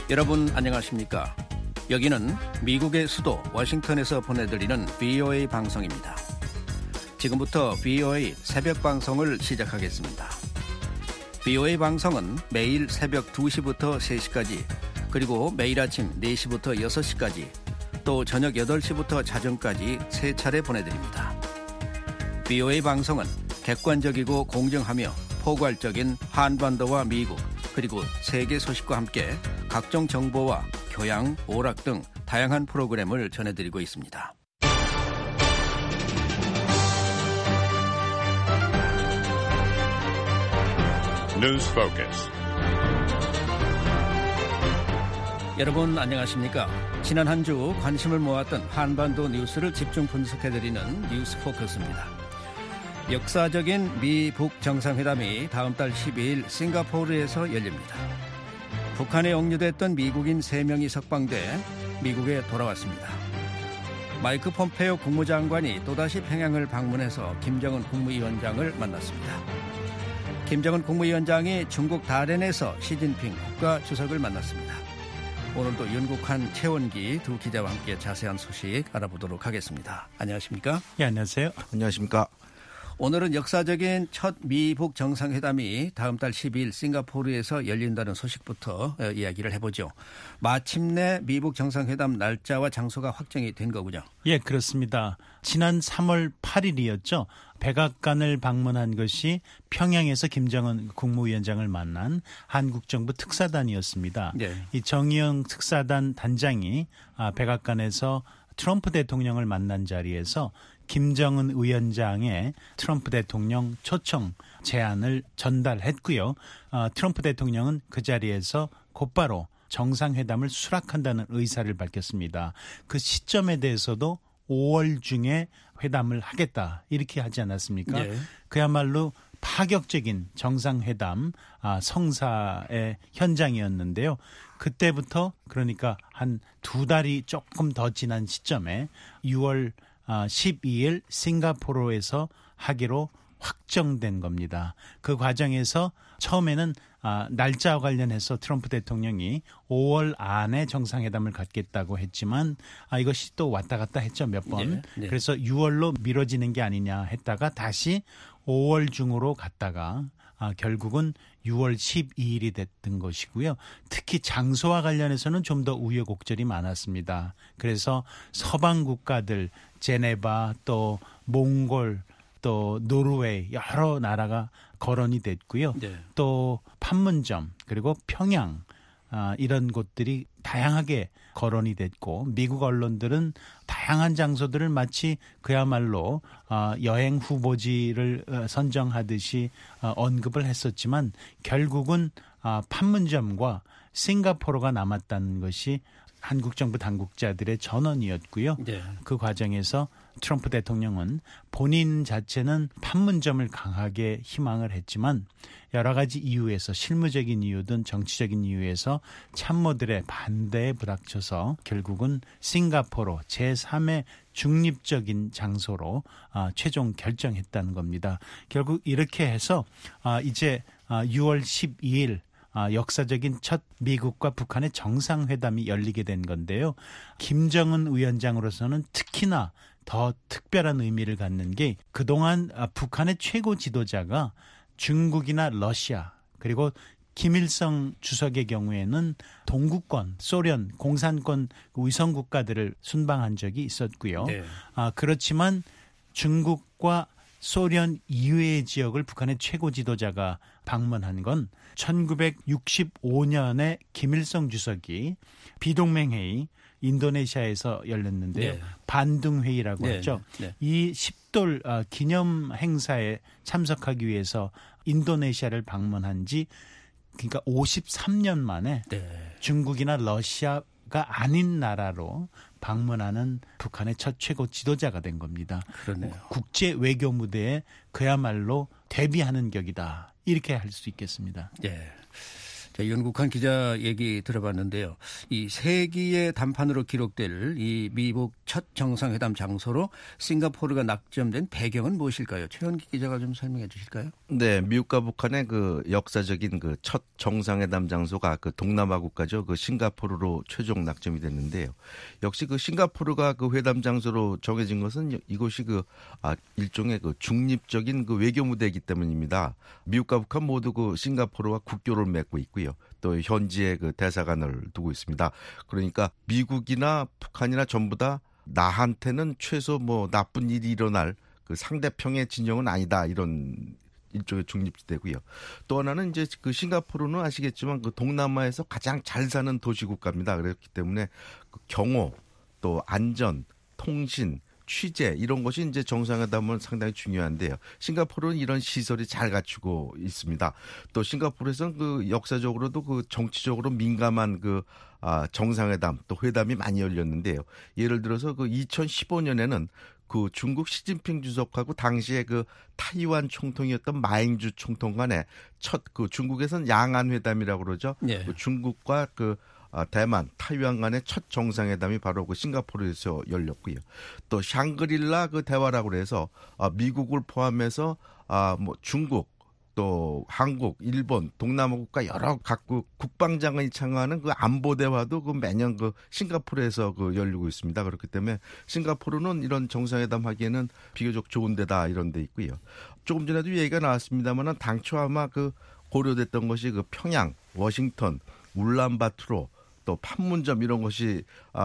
여러분 안녕하십니까? 여기는 미국의 수도 워싱턴에서 보내드리는 VOA 방송입니다. 지금부터 VOA 새벽 방송을 시작하겠습니다. VOA 방송은 매일 새벽 2시부터 3시까지, 그리고 매일 아침 4시부터 6시까지, 또 저녁 8시부터 자정까지 3차례 보내드립니다. VOA 방송은 객관적이고 공정하며 포괄적인 한반도와 미국, 그리고 세계 소식과 함께 각종 정보와 교양, 오락 등 다양한 프로그램을 전해드리고 있습니다. News Focus. 여러분 안녕하십니까? 지난 한 주 관심을 모았던 한반도 뉴스를 집중 분석해드리는 뉴스 포커스입니다. 역사적인 미북 정상회담이 다음 달 12일 싱가포르에서 열립니다. 북한에 억류됐던 미국인 3명이 석방돼 미국에 돌아왔습니다. 마이크 폼페이오 국무장관이 또다시 평양을 방문해서 김정은 국무위원장을 만났습니다. 김정은 국무위원장이 중국 다롄에서 시진핑 국가주석을 만났습니다. 오늘도 윤국한, 최원기 두 기자와 함께 자세한 소식 알아보도록 하겠습니다. 안녕하십니까? 예, 안녕하세요. 안녕하십니까? 오늘은 역사적인 첫 미북 정상회담이 다음 달 12일 싱가포르에서 열린다는 소식부터 이야기를 해보죠. 마침내 미북 정상회담 날짜와 장소가 확정이 된 거군요. 예, 그렇습니다. 지난 3월 8일이었죠. 백악관을 방문한 것이 평양에서 김정은 국무위원장을 만난 한국 정부 특사단이었습니다. 네. 이 정의용 특사단 단장이 백악관에서 트럼프 대통령을 만난 자리에서 김정은 위원장의 트럼프 대통령 초청 제안을 전달했고요. 트럼프 대통령은 그 자리에서 곧바로 정상회담을 수락한다는 의사를 밝혔습니다. 그 시점에 대해서도 5월 중에 회담을 하겠다 이렇게 하지 않았습니까? 네. 그야말로 파격적인 정상회담 성사의 현장이었는데요. 그때부터 그러니까 한 2달이 조금 더 지난 시점에 6월 12일 싱가포르에서 하기로 확정된 겁니다. 그 과정에서 처음에는 날짜와 관련해서 트럼프 대통령이 5월 안에 정상회담을 갖겠다고 했지만 이것이 또 왔다 갔다 했죠, 몇 번. 네. 그래서 6월로 미뤄지는 게 아니냐 했다가 다시 5월 중으로 갔다가 결국은 6월 12일이 됐던 것이고요. 특히 장소와 관련해서는 좀 더 우여곡절이 많았습니다. 그래서 서방 국가들, 제네바, 또 몽골, 또 노르웨이 여러 나라가 거론이 됐고요. 네. 또 판문점 그리고 평양 이런 곳들이 다양하게 거론이 됐고 미국 언론들은 다양한 장소들을 마치 그야말로 여행 후보지를 선정하듯이 언급을 했었지만 결국은 판문점과 싱가포르가 남았다는 것이 한국 정부 당국자들의 전언이었고요. 네. 그 과정에서 트럼프 대통령은 본인 자체는 판문점을 강하게 희망을 했지만 여러 가지 이유에서 실무적인 이유든 정치적인 이유에서 참모들의 반대에 부닥쳐서 결국은 싱가포르 제3의 중립적인 장소로 최종 결정했다는 겁니다. 결국 이렇게 해서 이제 6월 12일 역사적인 첫 미국과 북한의 정상회담이 열리게 된 건데요. 김정은 위원장으로서는 특히나 더 특별한 의미를 갖는 게 그동안 북한의 최고 지도자가 중국이나 러시아 그리고 김일성 주석의 경우에는 동구권, 소련, 공산권 위성 국가들을 순방한 적이 있었고요. 네. 그렇지만 중국과 소련 이외의 지역을 북한의 최고 지도자가 방문한 건 1965년에 김일성 주석이 비동맹회의 인도네시아에서 열렸는데요. 네. 반둥회의라고 했죠. 네. 이 10돌 기념 행사에 참석하기 위해서 인도네시아를 방문한 지 그러니까 53년 만에 중국이나 러시아가 아닌 나라로 방문하는 북한의 첫 최고 지도자가 된 겁니다. 그러네요. 국제 외교 무대에 그야말로 데뷔하는 격이다. 이렇게 할 수 있겠습니다. 예. 자, 윤국한 기자 얘기 들어봤는데요. 이 세기의 단판으로 기록될 이 미국 첫 정상회담 장소로 싱가포르가 낙점된 배경은 무엇일까요? 최현기 기자가 좀 설명해 주실까요? 네, 미국과 북한의 그 역사적인 그 첫 정상회담 장소가 그 동남아 국가죠. 그 싱가포르로 최종 낙점이 됐는데요. 역시 그 싱가포르가 그 회담 장소로 정해진 것은 이곳이 그 일종의 그 중립적인 그 외교 무대이기 때문입니다. 미국과 북한 모두 그 싱가포르와 국교를 맺고 있고요. 또 현지에 그 대사관을 두고 있습니다. 그러니까 미국이나 북한이나 전부 다 나한테는 최소 뭐 나쁜 일이 일어날 그 상대평의 진영은 아니다, 이런 일종의 중립지대고요. 또 하나는 이제 그 싱가포르는 아시겠지만 그 동남아에서 가장 잘 사는 도시 국가입니다. 그렇기 때문에 그 경호, 또 안전, 통신, 취재 이런 것이 이제 정상회담은 상당히 중요한데요. 싱가포르는 이런 시설이 잘 갖추고 있습니다. 또 싱가포르에서는 그 역사적으로도 그 정치적으로 민감한 그 정상회담 또 회담이 많이 열렸는데요. 예를 들어서 그 2015년에는 그 중국 시진핑 주석하고 당시에 그 타이완 총통이었던 마잉주 총통 간에 첫 그 중국에서는 양안 회담이라고 그러죠. 네. 그 중국과 그 대만, 타이완 간의 첫 정상회담이 바로 그 싱가포르에서 열렸고요. 또 샹그릴라 그 대화라고 해서 미국을 포함해서 뭐 중국, 또 한국, 일본, 동남아 국가 여러 각국 국방장관이 참가하는 그 안보 대화도 그 매년 그 싱가포르에서 그 열리고 있습니다. 그렇기 때문에 싱가포르는 이런 정상회담 하기에는 비교적 좋은 데다, 이런 데 있고요. 조금 전에도 얘기가 나왔습니다만은 당초 아마 그 고려됐던 것이 그 평양, 워싱턴, 울란바토르, 또 판문점 이런 것이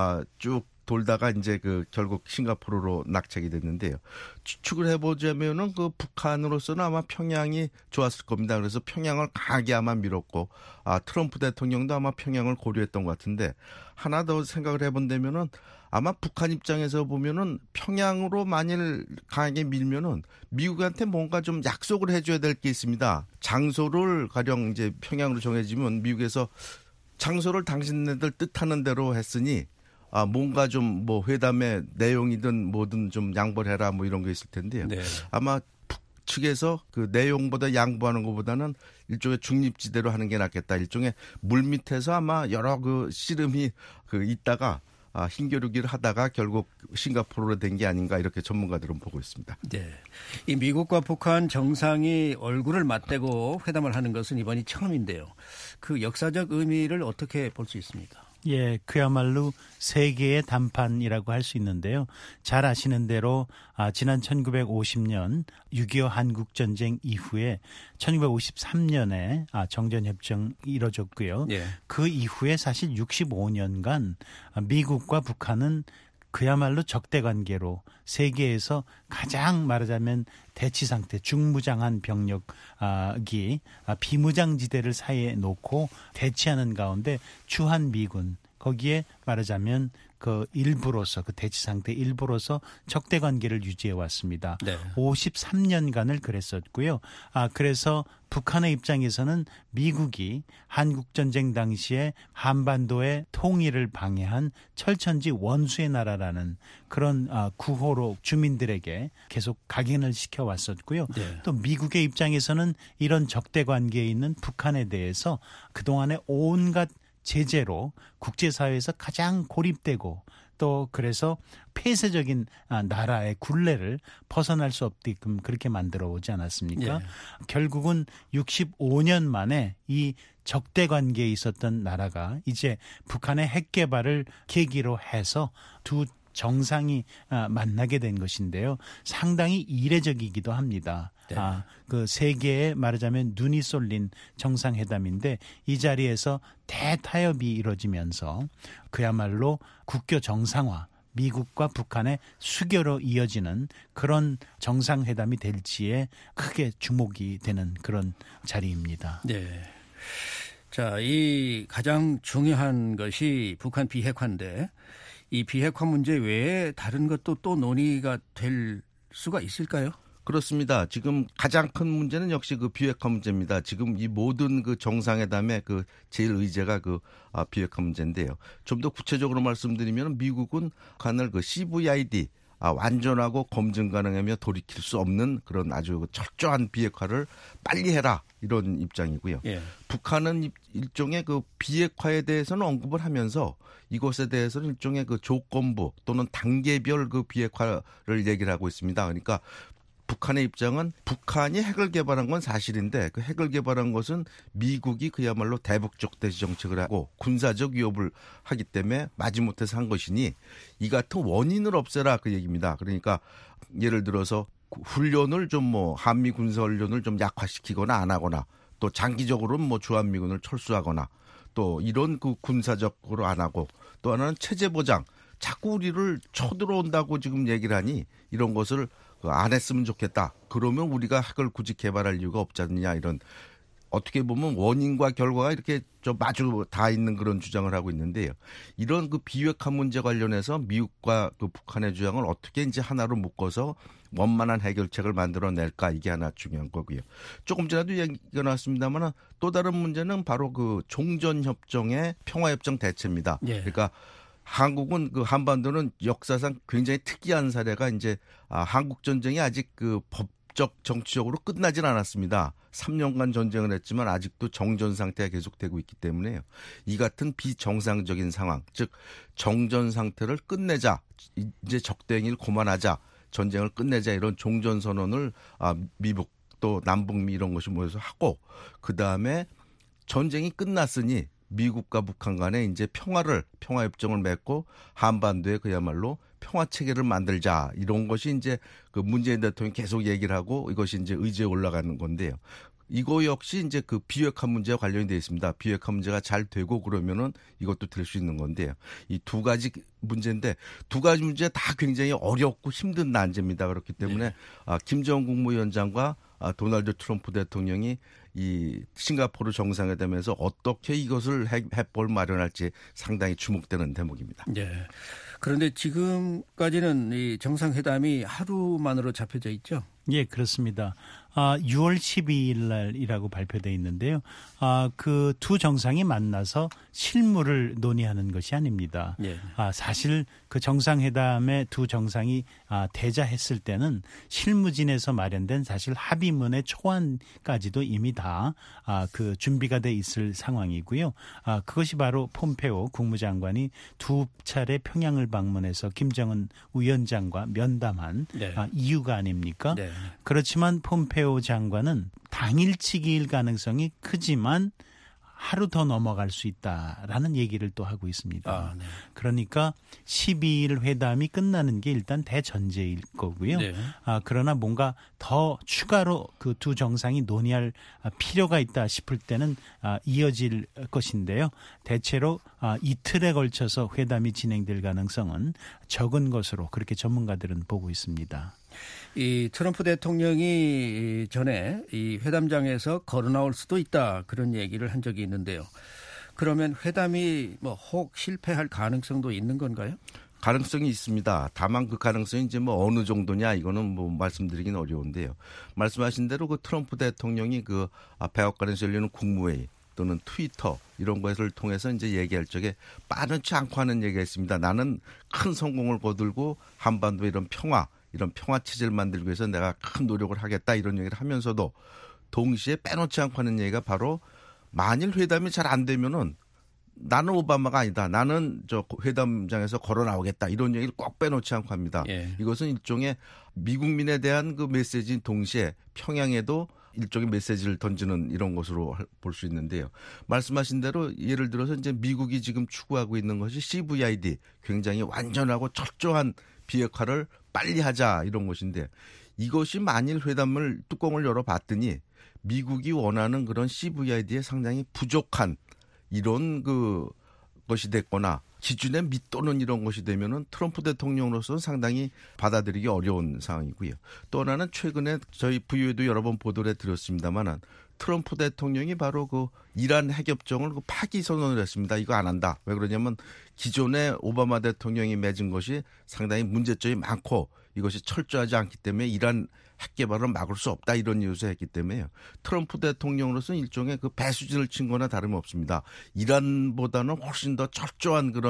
쭉 돌다가 이제 그 결국 싱가포르로 낙착이 됐는데요. 추측을 해보자면은 그 북한으로서는 아마 평양이 좋았을 겁니다. 그래서 평양을 강하게 아마 밀었고, 트럼프 대통령도 아마 평양을 고려했던 것 같은데, 하나 더 생각을 해본다면은 아마 북한 입장에서 보면은 평양으로 만일 강하게 밀면은 미국한테 뭔가 좀 약속을 해줘야 될 게 있습니다. 장소를 가령 이제 평양으로 정해지면 미국에서 장소를 당신네들 뜻하는 대로 했으니 뭔가 좀 뭐 회담의 내용이든 뭐든 좀 양보를 해라, 뭐 이런 게 있을 텐데요. 네. 아마 북측에서 그 내용보다 양보하는 것보다는 일종의 중립지대로 하는 게 낫겠다. 일종의 물 밑에서 아마 여러 그 씨름이 그 있다가 힘겨루기를 하다가 결국 싱가포르로 된 게 아닌가, 이렇게 전문가들은 보고 있습니다. 네, 이 미국과 북한 정상이 얼굴을 맞대고 회담을 하는 것은 이번이 처음인데요. 그 역사적 의미를 어떻게 볼 수 있습니까? 예, 그야말로 세계의 단판이라고 할 수 있는데요. 잘 아시는 대로 지난 1950년 6.25 한국전쟁 이후에 1953년에 정전협정이 이뤄졌고요. 예. 그 이후에 사실 65년간 미국과 북한은 그야말로 적대 관계로 세계에서 가장 말하자면 대치 상태, 중무장한 병력이 비무장지대를 사이에 놓고 대치하는 가운데 주한미군, 거기에 말하자면 그 일부로서, 그 대치 상태 일부로서 적대 관계를 유지해 왔습니다. 네. 53년간을 그랬었고요. 그래서 북한의 입장에서는 미국이 한국전쟁 당시에 한반도의 통일을 방해한 철천지 원수의 나라라는 그런 구호로 주민들에게 계속 각인을 시켜왔었고요. 네. 또 미국의 입장에서는 이런 적대 관계에 있는 북한에 대해서 그동안의 온갖 제재로 국제사회에서 가장 고립되고 또 그래서 폐쇄적인 나라의 굴레를 벗어날 수 없게끔 그렇게 만들어 오지 않았습니까? 예. 결국은 65년 만에 이 적대 관계에 있었던 나라가 이제 북한의 핵 개발을 계기로 해서 두 정상이 만나게 된 것인데요. 상당히 이례적이기도 합니다. 네. 그 세계에 말하자면 눈이 쏠린 정상회담인데 이 자리에서 대타협이 이루어지면서 그야말로 국교 정상화, 미국과 북한의 수교로 이어지는 그런 정상회담이 될지에 크게 주목이 되는 그런 자리입니다. 네. 자, 이 가장 중요한 것이 북한 비핵화인데 이 비핵화 문제 외에 다른 것도 또 논의가 될 수가 있을까요? 그렇습니다. 지금 가장 큰 문제는 역시 그 비핵화 문제입니다. 지금 이 모든 그 정상회담의 그 제일 의제가 그 비핵화 문제인데요. 좀 더 구체적으로 말씀드리면 미국은 북한을 그 CVID 완전하고 검증 가능하며 돌이킬 수 없는 그런 아주 철저한 비핵화를 빨리 해라 이런 입장이고요. 예. 북한은 일종의 그 비핵화에 대해서는 언급을 하면서 이것에 대해서는 일종의 그 조건부 또는 단계별 그 비핵화를 얘기를 하고 있습니다. 그러니까 북한의 입장은 북한이 핵을 개발한 건 사실인데 그 핵을 개발한 것은 미국이 그야말로 대북적 대시 정책을 하고 군사적 위협을 하기 때문에 마지못해서 한 것이니 이 같은 원인을 없애라 그 얘기입니다. 그러니까 예를 들어서 훈련을 좀 뭐 한미 군사 훈련을 좀 약화시키거나 안 하거나 또 장기적으로는 뭐 주한미군을 철수하거나 또 이런 그 군사적으로 안 하고 또 하나는 체제 보장 자꾸 우리를 쳐들어온다고 지금 얘기를 하니 이런 것을 안 했으면 좋겠다. 그러면 우리가 핵을 굳이 개발할 이유가 없지 않느냐 이런 어떻게 보면 원인과 결과가 이렇게 좀 마주 다 있는 그런 주장을 하고 있는데요. 이런 그 비핵화 문제 관련해서 미국과 그 북한의 주장을 어떻게 이제 하나로 묶어서 원만한 해결책을 만들어낼까 이게 하나 중요한 거고요. 조금 전에도 얘기가 나왔습니다만 또 다른 문제는 바로 그 종전협정의 평화협정 대체입니다. 예. 그러니까 한국은 그 한반도는 역사상 굉장히 특이한 사례가 이제 한국 전쟁이 아직 그 법적 정치적으로 끝나진 않았습니다. 3년간 전쟁을 했지만 아직도 정전 상태가 계속되고 있기 때문에요. 이 같은 비정상적인 상황, 즉 정전 상태를 끝내자, 이제 적대 행위를 그만하자, 전쟁을 끝내자 이런 종전 선언을 미국 또 남북미 이런 것이 모여서 하고 그 다음에 전쟁이 끝났으니 미국과 북한 간에 이제 평화협정을 맺고 한반도에 그야말로 평화 체계를 만들자 이런 것이 이제 그 문재인 대통령이 계속 얘기를 하고 이것이 이제 의제에 올라가는 건데요. 이거 역시 이제 그 비핵화 문제와 관련이 되어 있습니다. 비핵화 문제가 잘 되고 그러면은 이것도 될 수 있는 건데요. 이 두 가지 문제인데 두 가지 문제 다 굉장히 어렵고 힘든 난제입니다. 그렇기 때문에 김정은 국무위원장과 도널드 트럼프 대통령이 이 싱가포르 정상회담에서 어떻게 이것을 해볼 마련할지 상당히 주목되는 대목입니다. 네. 그런데 지금까지는 이 정상회담이 하루만으로 잡혀져 있죠? 예, 그렇습니다. 6월 12일 날이라고 발표되어 있는데요. 그 두 정상이 만나서 실무를 논의하는 것이 아닙니다. 예. 사실 그 정상회담에 두 정상이 대자했을 때는 실무진에서 마련된 사실 합의문의 초안까지도 이미 다 그 준비가 돼 있을 상황이고요. 그것이 바로 폼페오 국무장관이 두 차례 평양을 방문해서 김정은 위원장과 면담한 네. 이유가 아닙니까? 네. 그렇지만 폼페오 장관은 당일치기일 가능성이 크지만 하루 더 넘어갈 수 있다라는 얘기를 또 하고 있습니다. 네. 그러니까 12일 회담이 끝나는 게 일단 대전제일 거고요. 네. 그러나 뭔가 더 추가로 그 두 정상이 논의할 필요가 있다 싶을 때는 이어질 것인데요. 대체로 이틀에 걸쳐서 회담이 진행될 가능성은 적은 것으로 그렇게 전문가들은 보고 있습니다. 이 트럼프 대통령이 전에 이 회담장에서 걸어 나올 수도 있다 그런 얘기를 한 적이 있는데요. 그러면 회담이 뭐 혹 실패할 가능성도 있는 건가요? 가능성이 있습니다. 다만 그 가능성이 이제 뭐 어느 정도냐 이거는 뭐 말씀드리긴 어려운데요. 말씀하신 대로 그 트럼프 대통령이 그 백악관에서 열리는 국무회의 또는 트위터 이런 것을 통해서 이제 얘기할 적에 빠르지 않고 하는 얘기가 있습니다. 나는 큰 성공을 거들고 한반도 이런 평화 체제를 만들기 위해서 내가 큰 노력을 하겠다 이런 얘기를 하면서도 동시에 빼놓지 않고 하는 얘기가 바로 만일 회담이 잘 안 되면은 나는 오바마가 아니다. 나는 저 회담장에서 걸어 나오겠다. 이런 얘기를 꼭 빼놓지 않고 합니다. 예. 이것은 일종의 미국민에 대한 그 메시지인 동시에 평양에도 일종의 메시지를 던지는 이런 것으로 볼 수 있는데요. 말씀하신 대로 예를 들어서 이제 미국이 지금 추구하고 있는 것이 CVID, 굉장히 완전하고 철저한 비핵화를 빨리 하자 이런 것인데 이것이 만일 회담을 뚜껑을 열어봤더니 미국이 원하는 그런 CVID에 상당히 부족한 이런 그 것이 됐거나 기준에 밑도는 이런 것이 되면은 트럼프 대통령으로서는 상당히 받아들이기 어려운 상황이고요. 또 하나는 최근에 저희 VOA도 여러 번 보도를 해드렸습니다만은 트럼프 대통령이 바로 그 이란 핵협정을 그 파기 선언을 했습니다. 이거 안 한다. 왜 그러냐면 기존에 오바마 대통령이 맺은 것이 상당히 문제점이 많고 이것이 철저하지 않기 때문에 이란 핵 개발을 막을 수 없다 이런 이유에서 했기 때문에요. 트럼프 대통령으로서는 일종의 그 배수진을 친 거나 다름없습니다. 이란보다는 훨씬 더 철저한 그런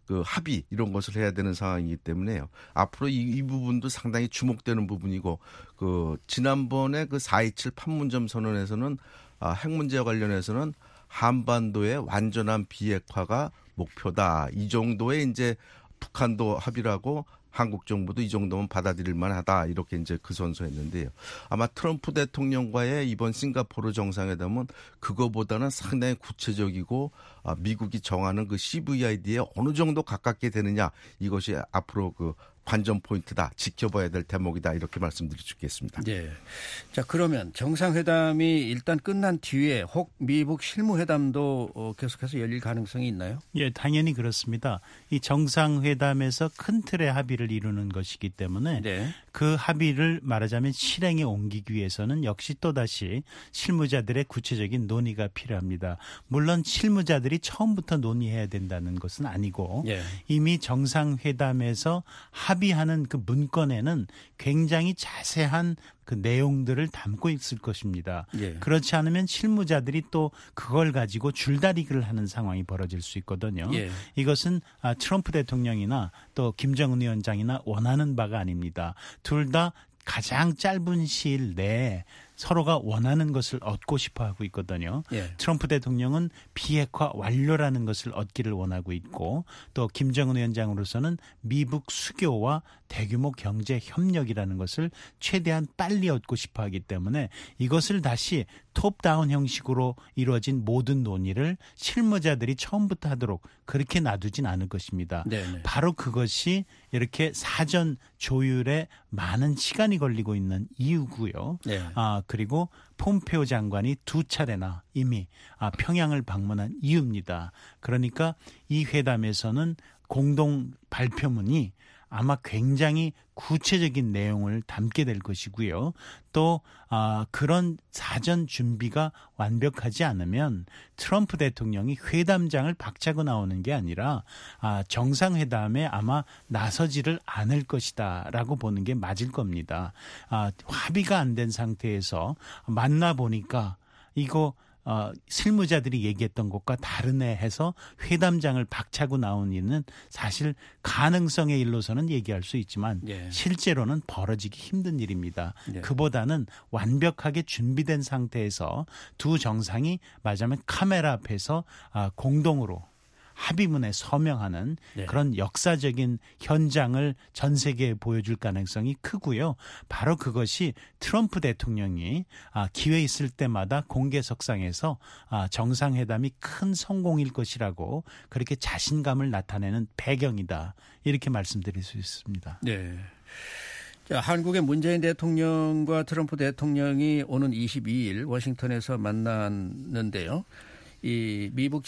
그 합의 이런 것을 해야 되는 상황이기 때문에요. 앞으로 이 부분도 상당히 주목되는 부분이고 그 지난번에 그 4.27 판문점 선언에서는 핵 문제와 관련해서는 한반도의 완전한 비핵화가 목표다. 이 정도의 이제 북한도 합의를 하고 한국 정부도 이 정도면 받아들일 만하다. 이렇게 이제 그 선서했는데요. 아마 트럼프 대통령과의 이번 싱가포르 정상회담은 그거보다는 상당히 구체적이고 미국이 정하는 그 CVID에 어느 정도 가깝게 되느냐. 이것이 앞으로 그 관전 포인트다. 지켜봐야 될 대목이다. 이렇게 말씀드릴 수 있겠습니다. 네. 자, 그러면 정상회담이 일단 끝난 뒤에 혹 미북 실무회담도 계속해서 열릴 가능성이 있나요? 예, 당연히 그렇습니다. 이 정상회담에서 큰 틀의 합의를 이루는 것이기 때문에 네. 그 합의를 말하자면 실행에 옮기기 위해서는 역시 또다시 실무자들의 구체적인 논의가 필요합니다. 물론 실무자들이 처음부터 논의해야 된다는 것은 아니고 예. 이미 정상회담에서 합의하는 그 문건에는 굉장히 자세한 그 내용들을 담고 있을 것입니다. 예. 그렇지 않으면 실무자들이 또 그걸 가지고 줄다리기를 하는 상황이 벌어질 수 있거든요. 예. 이것은 트럼프 대통령이나 또 김정은 위원장이나 원하는 바가 아닙니다. 둘 다 가장 짧은 시일 내에 서로가 원하는 것을 얻고 싶어 하고 있거든요. 예. 트럼프 대통령은 비핵화 완료라는 것을 얻기를 원하고 있고 또 김정은 위원장으로서는 미북 수교와 대규모 경제 협력이라는 것을 최대한 빨리 얻고 싶어 하기 때문에 이것을 다시 톱다운 형식으로 이루어진 모든 논의를 실무자들이 처음부터 하도록 그렇게 놔두진 않을 것입니다. 네네. 바로 그것이 이렇게 사전 조율에 많은 시간이 걸리고 있는 이유고요. 네. 그리고 폼페오 장관이 2차례나 이미 평양을 방문한 이유입니다. 그러니까 이 회담에서는 공동 발표문이 아마 굉장히 구체적인 내용을 담게 될 것이고요. 또 그런 사전 준비가 완벽하지 않으면 트럼프 대통령이 회담장을 박차고 나오는 게 아니라 정상회담에 아마 나서지를 않을 것이다라고 보는 게 맞을 겁니다. 합의가 안 된 상태에서 만나보니까 이거 실무자들이 얘기했던 것과 다르네 해서 회담장을 박차고 나온 일은 사실 가능성의 일로서는 얘기할 수 있지만 예. 실제로는 벌어지기 힘든 일입니다. 예. 그보다는 완벽하게 준비된 상태에서 두 정상이 말하자면 카메라 앞에서 공동으로 합의문에 서명하는 네. 그런 역사적인 현장을 전 세계에 보여줄 가능성이 크고요. 바로 그것이 트럼프 대통령이 기회 있을 때마다 공개석상에서 정상회담이 큰 성공일 것이라고 그렇게 자신감을 나타내는 배경이다. 이렇게 말씀드릴 수 있습니다. 네. 자, 한국의 문재인 대통령과 트럼프 대통령이 오는 22일 워싱턴에서 만났는데요. 이 미북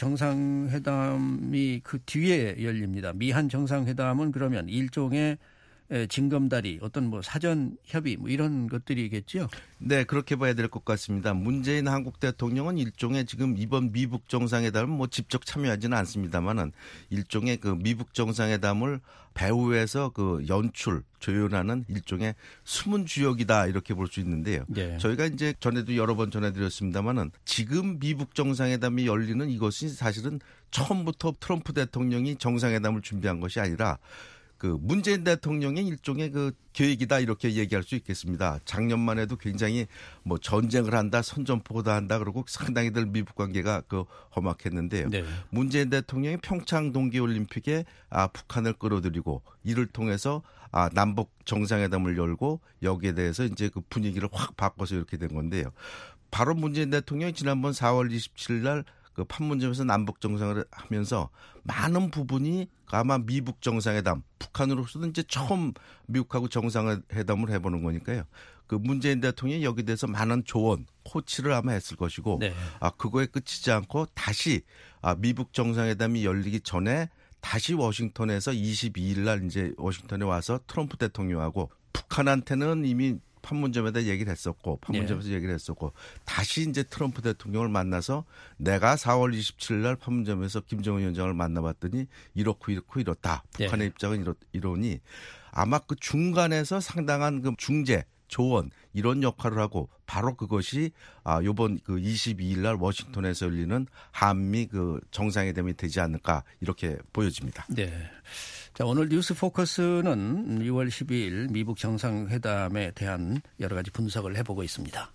정상회담이 그 뒤에 열립니다. 미한 정상회담은 그러면 일종의 징검다리, 어떤 뭐 사전 협의 뭐 이런 것들이겠죠? 네, 그렇게 봐야 될 것 같습니다. 문재인 한국 대통령은 일종의 지금 이번 미북 정상회담을 뭐 직접 참여하지는 않습니다만은 일종의 그 미북 정상회담을 배후에서 그 연출, 조연하는 일종의 숨은 주역이다 이렇게 볼 수 있는데요. 네. 저희가 이제 전에도 여러 번 전해드렸습니다만은 지금 미북 정상회담이 열리는 이것이 사실은 처음부터 트럼프 대통령이 정상회담을 준비한 것이 아니라 그 문재인 대통령의 일종의 그 계획이다 이렇게 얘기할 수 있겠습니다. 작년만 해도 굉장히 뭐 전쟁을 한다, 선전포고다 한다 그러고 상당히들 미북 관계가 그 험악했는데요. 네. 문재인 대통령이 평창 동계올림픽에 북한을 끌어들이고 이를 통해서 남북 정상회담을 열고 여기에 대해서 이제 그 분위기를 확 바꿔서 이렇게 된 건데요. 바로 문재인 대통령이 지난번 4월 27일 날 그 판문점에서 남북 정상을 하면서 많은 부분이 아마 미북 정상회담, 북한으로서도 이제 처음 미국하고 정상회담을 해보는 거니까요. 그 문재인 대통령이 여기 대해서 많은 조언, 코치를 아마 했을 것이고, 네. 그거에 그치지 않고 다시 미북 정상회담이 열리기 전에 다시 워싱턴에서 22일 날 이제 워싱턴에 와서 트럼프 대통령하고 북한한테는 이미 판문점에다 얘기를 했었고 판문점에서 얘기를 했었고 다시 이제 트럼프 대통령을 만나서 내가 4월 27일 날 판문점에서 김정은 위원장을 만나봤더니 이렇고 이렇다. 북한의 입장은 이러니 아마 그 중간에서 상당한 그 중재 조언 이런 역할을 하고 바로 그것이 이번 그 22일 날 워싱턴에서 열리는 한미 그 정상회담이 되지 않을까 이렇게 보여집니다. 네. 자, 오늘 뉴스 포커스는 6월 12일 미북 정상회담에 대한 여러 가지 분석을 해보고 있습니다.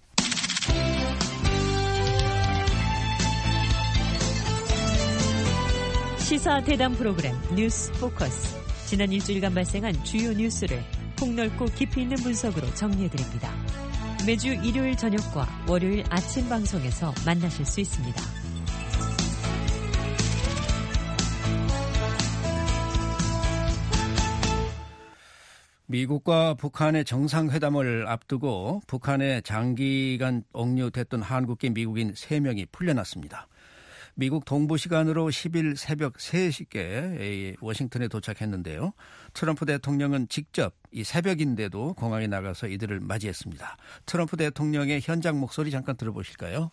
시사 대담 프로그램 뉴스 포커스. 지난 일주일간 발생한 주요 뉴스를 폭넓고 깊이 있는 분석으로 정리해드립니다. 매주 일요일 저녁과 월요일 아침 방송에서 만나실 수 있습니다. 미국과 북한의 정상회담을 앞두고 북한에 장기간 억류됐던 한국계 미국인 3명이 풀려났습니다. 미국 동부 시간으로 10일 새벽 3시께 워싱턴에 도착했는데요. 트럼프 대통령은 직접 이 새벽인데도 공항에 나가서 이들을 맞이했습니다. 트럼프 대통령의 현장 목소리 잠깐 들어보실까요?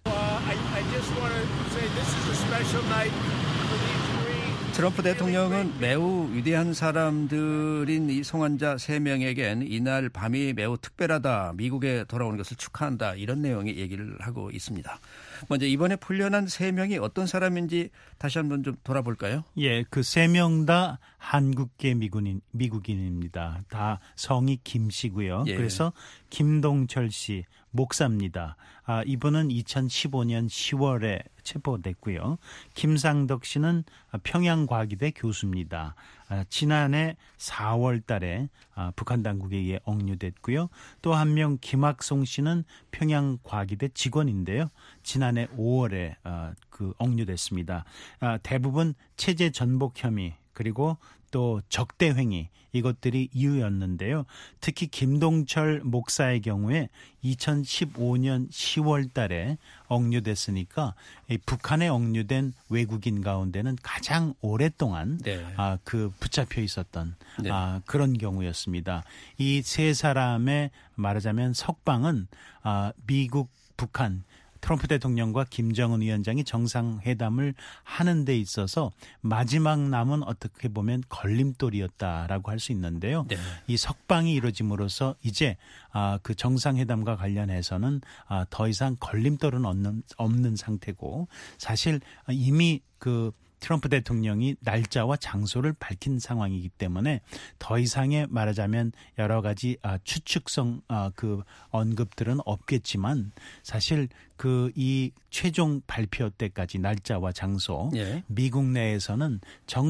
트럼프 대통령은 매우 위대한 사람들인 이 송환자 3명에겐 이날 밤이 매우 특별하다. 미국에 돌아오는 것을 축하한다. 이런 내용의 얘기를 하고 있습니다. 먼저 이번에 풀려난 3명이 어떤 사람인지 다시 한번 좀 돌아볼까요? 예, 그 3명 다 한국계 미국인입니다. 다 성이 김 씨고요. 예. 그래서 김동철 씨 목사입니다. 이분은 2015년 10월에 체포됐고요. 김상덕 씨는 평양과기대 교수입니다. 지난해 4월 달에 북한 당국에 의해 억류됐고요. 또 한 명 김학송 씨는 평양과기대 직원인데요. 지난해 5월에 억류됐습니다. 대부분 체제 전복 혐의 그리고 또 적대행위 이것들이 이유였는데요. 특히 김동철 목사의 경우에 2015년 10월 달에 억류됐으니까 북한에 억류된 외국인 가운데는 가장 오랫동안 네. 붙잡혀 있었던 네. 그런 경우였습니다. 이 세 사람의 말하자면 석방은 미국, 북한 트럼프 대통령과 김정은 위원장이 정상회담을 하는 데 있어서 마지막 남은 어떻게 보면 걸림돌이었다라고 할 수 있는데요. 네. 이 석방이 이루어짐으로써 이제 그 정상회담과 관련해서는 더 이상 걸림돌은 없는 상태고 사실 이미 그 트럼프 대통령이 날짜와 장소를 밝힌 상황이기 때문에 더 이상의 말하자면 여러 가지 추측성 그 언급들은 없겠지만 사실 그 이 최종 발표 때까지 날짜와 장소 예. 미국 내에서는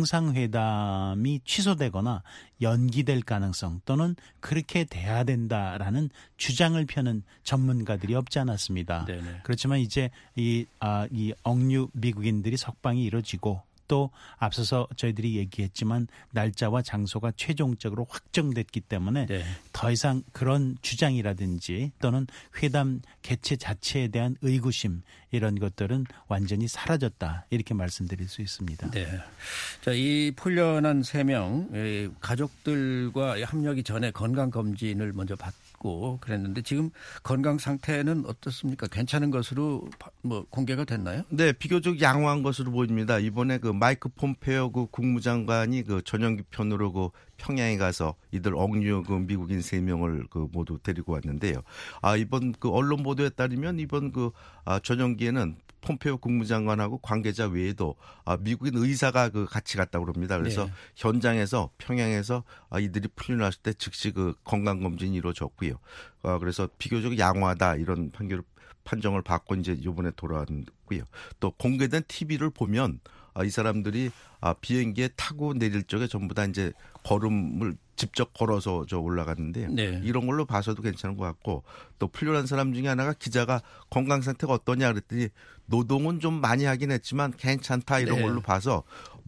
정상회담이 취소되거나 연기될 가능성 또는 그렇게 돼야 된다라는 주장을 펴는 전문가들이 없지 않았습니다. 네네. 그렇지만 이제 이 억류 미국인들이 석방이 이루어지고 또 앞서서 저희들이 얘기했지만 날짜와 장소가 최종적으로 확정됐기 때문에 네. 더 이상 그런 주장이라든지 또는 회담 개최 자체에 대한 의구심 이런 것들은 완전히 사라졌다 이렇게 말씀드릴 수 있습니다. 네. 자, 이 풀려난 3명 가족들과 합류하기 전에 건강검진을 먼저 받고 그랬는데 지금 건강 상태는 어떻습니까? 괜찮은 것으로 공개가 됐나요? 네, 비교적 양호한 것으로 보입니다. 이번에 그 마이크 폼페오 그 국무장관이 그 전용기 편으로 그 평양에 가서 이들 억류 그 미국인 3명을 그 모두 데리고 왔는데요. 이번 그 언론 보도에 따르면 이번 그 전용기에는 폼페오 국무장관하고 관계자 외에도 미국인 의사가 그 같이 갔다고 그럽니다. 그래서 네. 현장에서 평양에서 이들이 풀려났을 때 즉시 그 건강 검진이 이루어졌고요. 그래서 비교적 양호하다 이런 판정을 받고 이제 이번에 돌아왔고요. 또 공개된 TV를 보면 이 사람들이 비행기에 타고 내릴 적에 전부 다 이제 걸음을 직접 걸어서 올라갔는데요. 네. 이런 걸로 봐서도 괜찮은 것 같고 또 풀려난 사람 중에 하나가 기자가 건강 상태가 어떠냐 그랬더니 노동은 좀 많이 하긴 했지만 괜찮다 이런 네. 걸로 봐서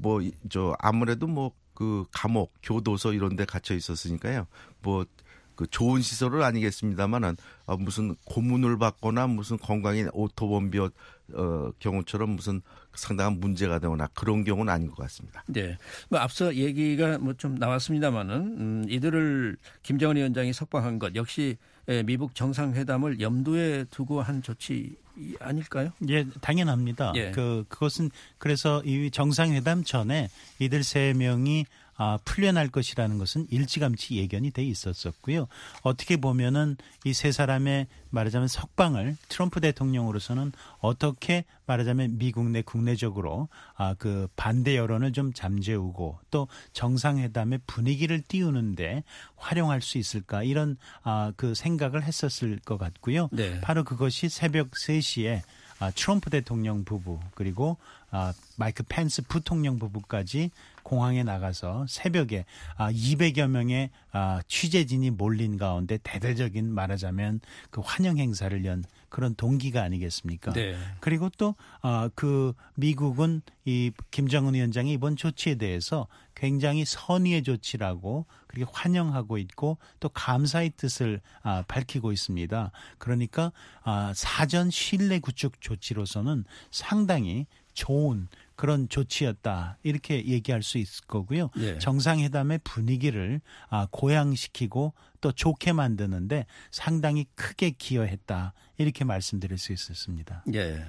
아무래도 그 감옥, 교도소 이런 데 갇혀 있었으니까요. 그 좋은 시설은 아니겠습니다만은 무슨 고문을 받거나 무슨 건강인 오토범비어 경우처럼 무슨 상당한 문제가 되거나 그런 경우는 아닌 것 같습니다. 네. 앞서 얘기가 좀 나왔습니다만은 이들을 김정은 위원장이 석방한 것 역시 미북 정상회담을 염두에 두고 한 조치 아닐까요? 예, 당연합니다. 예. 그것은 그래서 이 정상회담 전에 이들 3명이 풀려날 것이라는 것은 일찌감치 예견이 돼 있었었고요. 어떻게 보면은 이 세 사람의 말하자면 석방을 트럼프 대통령으로서는 어떻게 말하자면 미국 내 국내적으로 그 반대 여론을 좀 잠재우고 또 정상회담의 분위기를 띄우는데 활용할 수 있을까 이런 그 생각을 했었을 것 같고요. 네. 바로 그것이 새벽 3시에 트럼프 대통령 부부 그리고 마이크 펜스 부통령 부부까지 공항에 나가서 새벽에 200여 명의 취재진이 몰린 가운데 대대적인 말하자면 그 환영 행사를 연 그런 동기가 아니겠습니까? 네. 그리고 또 그 미국은 이 김정은 위원장의 이번 조치에 대해서 굉장히 선의의 조치라고 그렇게 환영하고 있고 또 감사의 뜻을 밝히고 있습니다. 그러니까 사전 신뢰 구축 조치로서는 상당히 좋은 그런 조치였다 이렇게 얘기할 수 있을 거고요. 예. 정상회담의 분위기를 고양시키고 또 좋게 만드는데 상당히 크게 기여했다 이렇게 말씀드릴 수 있었습니다. 예.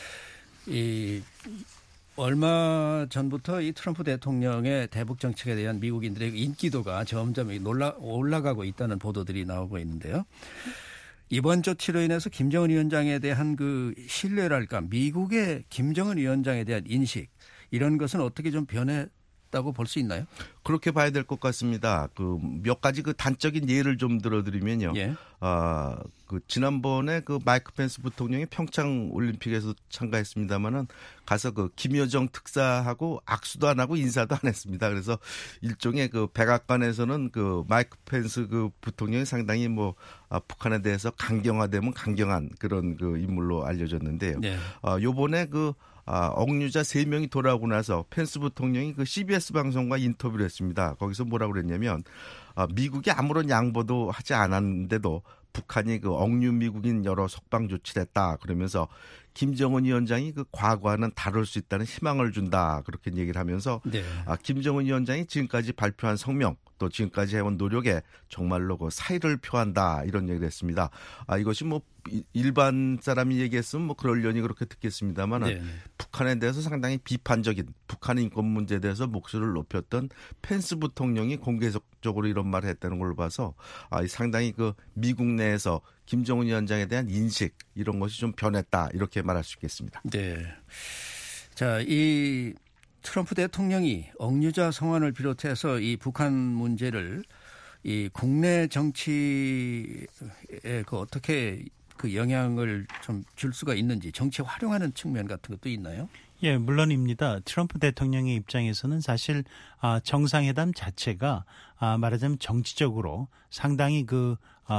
얼마 전부터 이 트럼프 대통령의 대북 정책에 대한 미국인들의 인기도가 점점 올라가고 있다는 보도들이 나오고 있는데요. 이번 조치로 인해서 김정은 위원장에 대한 그 신뢰랄까 미국의 김정은 위원장에 대한 인식 이런 것은 어떻게 좀 변했다고 볼 수 있나요? 그렇게 봐야 될 것 같습니다. 그 몇 가지 그 단적인 예를 좀 들어드리면요. 예. 그 지난번에 그 마이크 펜스 부통령이 평창 올림픽에서 참가했습니다마는 가서 그 김여정 특사하고 악수도 안 하고 인사도 안 했습니다. 그래서 일종의 그 백악관에서는 그 마이크 펜스 그 부통령이 상당히 뭐 북한에 대해서 강경화되면 강경한 그런 그 인물로 알려졌는데요. 네. 요번에 그 억류자 3명이 돌아오고 나서 펜스 부통령이 그 CBS 방송과 인터뷰를 했습니다. 거기서 뭐라고 그랬냐면 미국이 아무런 양보도 하지 않았는데도 북한이 그 억류 미국인 여러 석방 조치를 했다. 그러면서 김정은 위원장이 그 과거와는 다를 수 있다는 희망을 준다. 그렇게 얘기를 하면서 네. 김정은 위원장이 지금까지 발표한 성명 또 지금까지 해온 노력에 정말로 그 사의를 표한다. 이런 얘기를 했습니다. 이것이 뭐 일반 사람이 얘기했으면 뭐 그러려니 그렇게 듣겠습니다만 네. 북한에 대해서 상당히 비판적인 북한의 인권 문제에 대해서 목소리를 높였던 펜스 부통령이 공개적으로 이런 말을 했다는 걸로 봐서 상당히 그 미국 내에서 김정은 위원장에 대한 인식 이런 것이 좀 변했다 이렇게 말할 수 있겠습니다. 네. 자, 이 트럼프 대통령이 억류자 성환을 비롯해서 이 북한 문제를 이 국내 정치에 그 어떻게 그 영향을 좀 줄 수가 있는지 정치에 활용하는 측면 같은 것도 있나요? 예, 물론입니다. 트럼프 대통령의 입장에서는 사실 정상회담 자체가 말하자면 정치적으로 상당히 그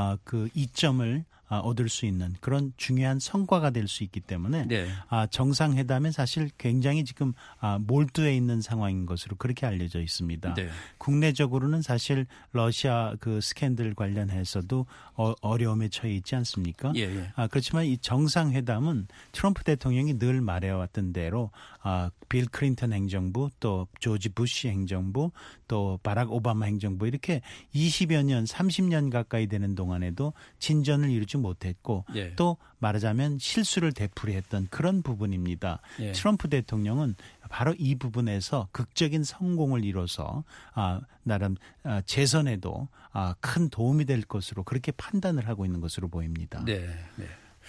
이점을 얻을 수 있는 그런 중요한 성과가 될 수 있기 때문에 네. 정상회담에 사실 굉장히 지금 몰두해 있는 상황인 것으로 그렇게 알려져 있습니다. 네. 국내적으로는 사실 러시아 그 스캔들 관련해서도 어려움에 처해 있지 않습니까? 예, 예. 그렇지만 이 정상회담은 트럼프 대통령이 늘 말해왔던 대로 빌 클린턴 행정부 또 조지 부시 행정부 또 바락 오바마 행정부 이렇게 20여 년 30년 가까이 되는 동안에도 진전을 이루지 못했고 예. 또 말하자면 실수를 되풀이했던 그런 부분입니다. 예. 트럼프 대통령은 바로 이 부분에서 극적인 성공을 이뤄서 나름 재선에도 큰 도움이 될 것으로 그렇게 판단을 하고 있는 것으로 보입니다. 네. 네.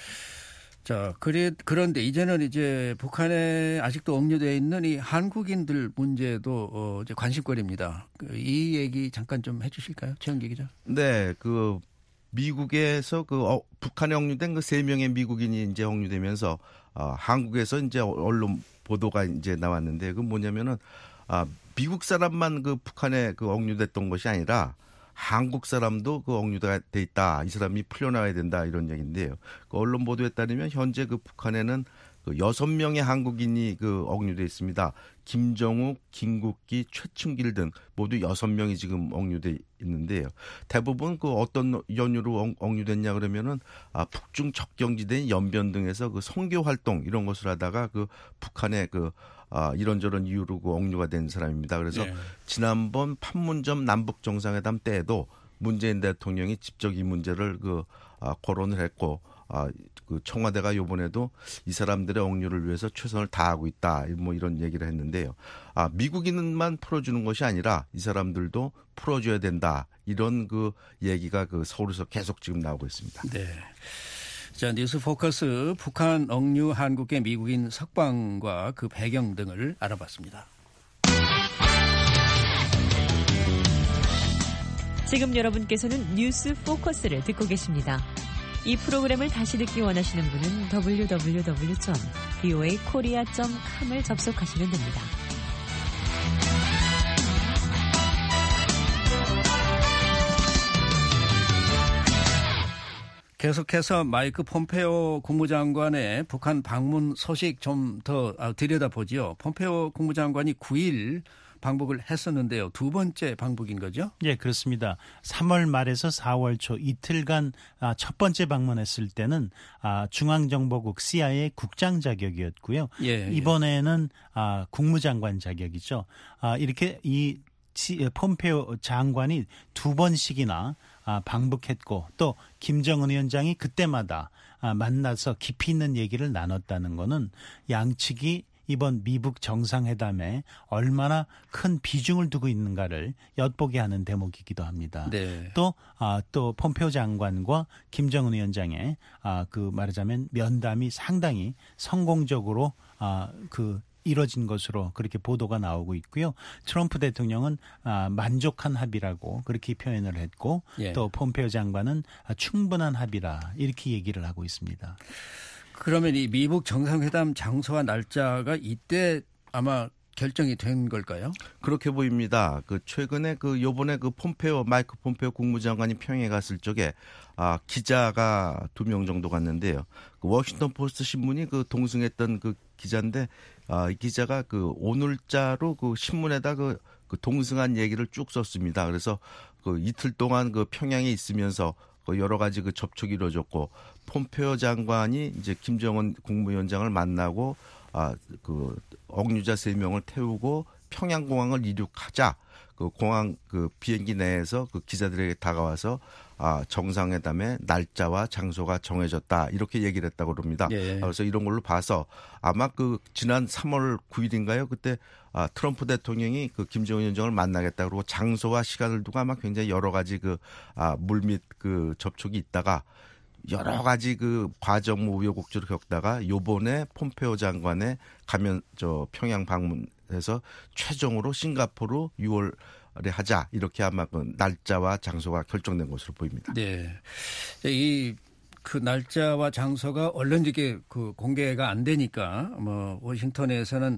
자, 그런데 이제는 이제 북한에 아직도 억류되어 있는 이 한국인들 문제도 이제 관심거리입니다. 이 얘기 잠깐 좀 해주실까요, 최영기 기자? 네, 그 미국에서 북한에 억류된 그 3명의 미국인이 이제 억류되면서 한국에서 이제 언론 보도가 이제 나왔는데 그 뭐냐면은 미국 사람만 그 북한에 그 억류됐던 것이 아니라 한국 사람도 그 억류가 돼 있다. 이 사람이 풀려나와야 된다. 이런 얘기인데요. 그 언론 보도에 따르면 현재 그 북한에는 그 6명의 한국인이 그 억류돼 있습니다. 김정욱, 김국기, 최충길 등 모두 6명이 지금 억류돼 있는데요. 대부분 그 어떤 연유로 억류됐냐 그러면은 북중 접경지대인 연변 등에서 그 선교 활동 이런 것을 하다가 그 북한에 그 이런저런 이유로 그 억류가 된 사람입니다. 그래서 네. 지난번 판문점 남북 정상회담 때에도 문재인 대통령이 직접 이 문제를 거론을 했고 그 청와대가 이번에도 이 사람들의 억류를 위해서 최선을 다하고 있다. 뭐 이런 얘기를 했는데요. 미국인만 풀어주는 것이 아니라 이 사람들도 풀어줘야 된다. 이런 그 얘기가 그 서울에서 계속 지금 나오고 있습니다. 네. 자, 뉴스 포커스 북한 억류 한국의 미국인 석방과 그 배경 등을 알아봤습니다. 지금 여러분께서는 뉴스 포커스를 듣고 계십니다. 이 프로그램을 다시 듣기 원하시는 분은 www.voakorea.com을 접속하시면 됩니다. 계속해서 마이크 폼페오 국무장관의 북한 방문 소식 좀 더 들여다보죠. 폼페오 국무장관이 9일 방북을 했었는데요. 두 번째 방북인 거죠? 예, 그렇습니다. 3월 말에서 4월 초 이틀간 첫 번째 방문했을 때는 중앙정보국 CIA 국장 자격이었고요. 예, 이번에는 국무장관 자격이죠. 이렇게 이 폼페오 장관이 두 번씩이나 방북했고 또 김정은 위원장이 그때마다 만나서 깊이 있는 얘기를 나눴다는 것은 양측이 이번 미북 정상회담에 얼마나 큰 비중을 두고 있는가를 엿보게 하는 대목이기도 합니다. 네. 또 폼페오 장관과 김정은 위원장의 그 말하자면 면담이 상당히 성공적으로 이뤄진 것으로 그렇게 보도가 나오고 있고요. 트럼프 대통령은 만족한 합의라고 그렇게 표현을 했고 또 폼페오 장관은 충분한 합의라 이렇게 얘기를 하고 있습니다. 그러면 이 미북 정상회담 장소와 날짜가 이때 아마 결정이 된 걸까요? 그렇게 보입니다. 최근에 요번에 마이크 폼페오 국무장관이 평양에 갔을 적에 기자가 2명 정도 갔는데요. 워싱턴 포스트 신문이 동승했던 기자인데 이 기자가 오늘자로 신문에다 동승한 얘기를 쭉 썼습니다. 그래서 이틀 동안 평양에 있으면서 여러 가지 접촉이 이루어졌고 폼페오 장관이 이제 김정은 국무위원장을 만나고 억류자 3명을 태우고 평양공항을 이륙하자 공항 비행기 내에서 기자들에게 다가와서 정상회담의 날짜와 장소가 정해졌다 이렇게 얘기를 했다고 그럽니다. 예. 그래서 이런 걸로 봐서 아마 지난 3월 9일인가요? 그때 트럼프 대통령이 김정은 위원장을 만나겠다 그러고 장소와 시간을 두고 아마 굉장히 여러 가지 물밑 접촉이 있다가 여러 가지 과정 우여곡절을 겪다가 요번에 폼페오 장관의 평양 방문해서 최종으로 싱가포르 6월에 하자 이렇게 아마 날짜와 장소가 결정된 것으로 보입니다. 네, 이 날짜와 장소가 언론직에 공개가 안 되니까 워싱턴에서는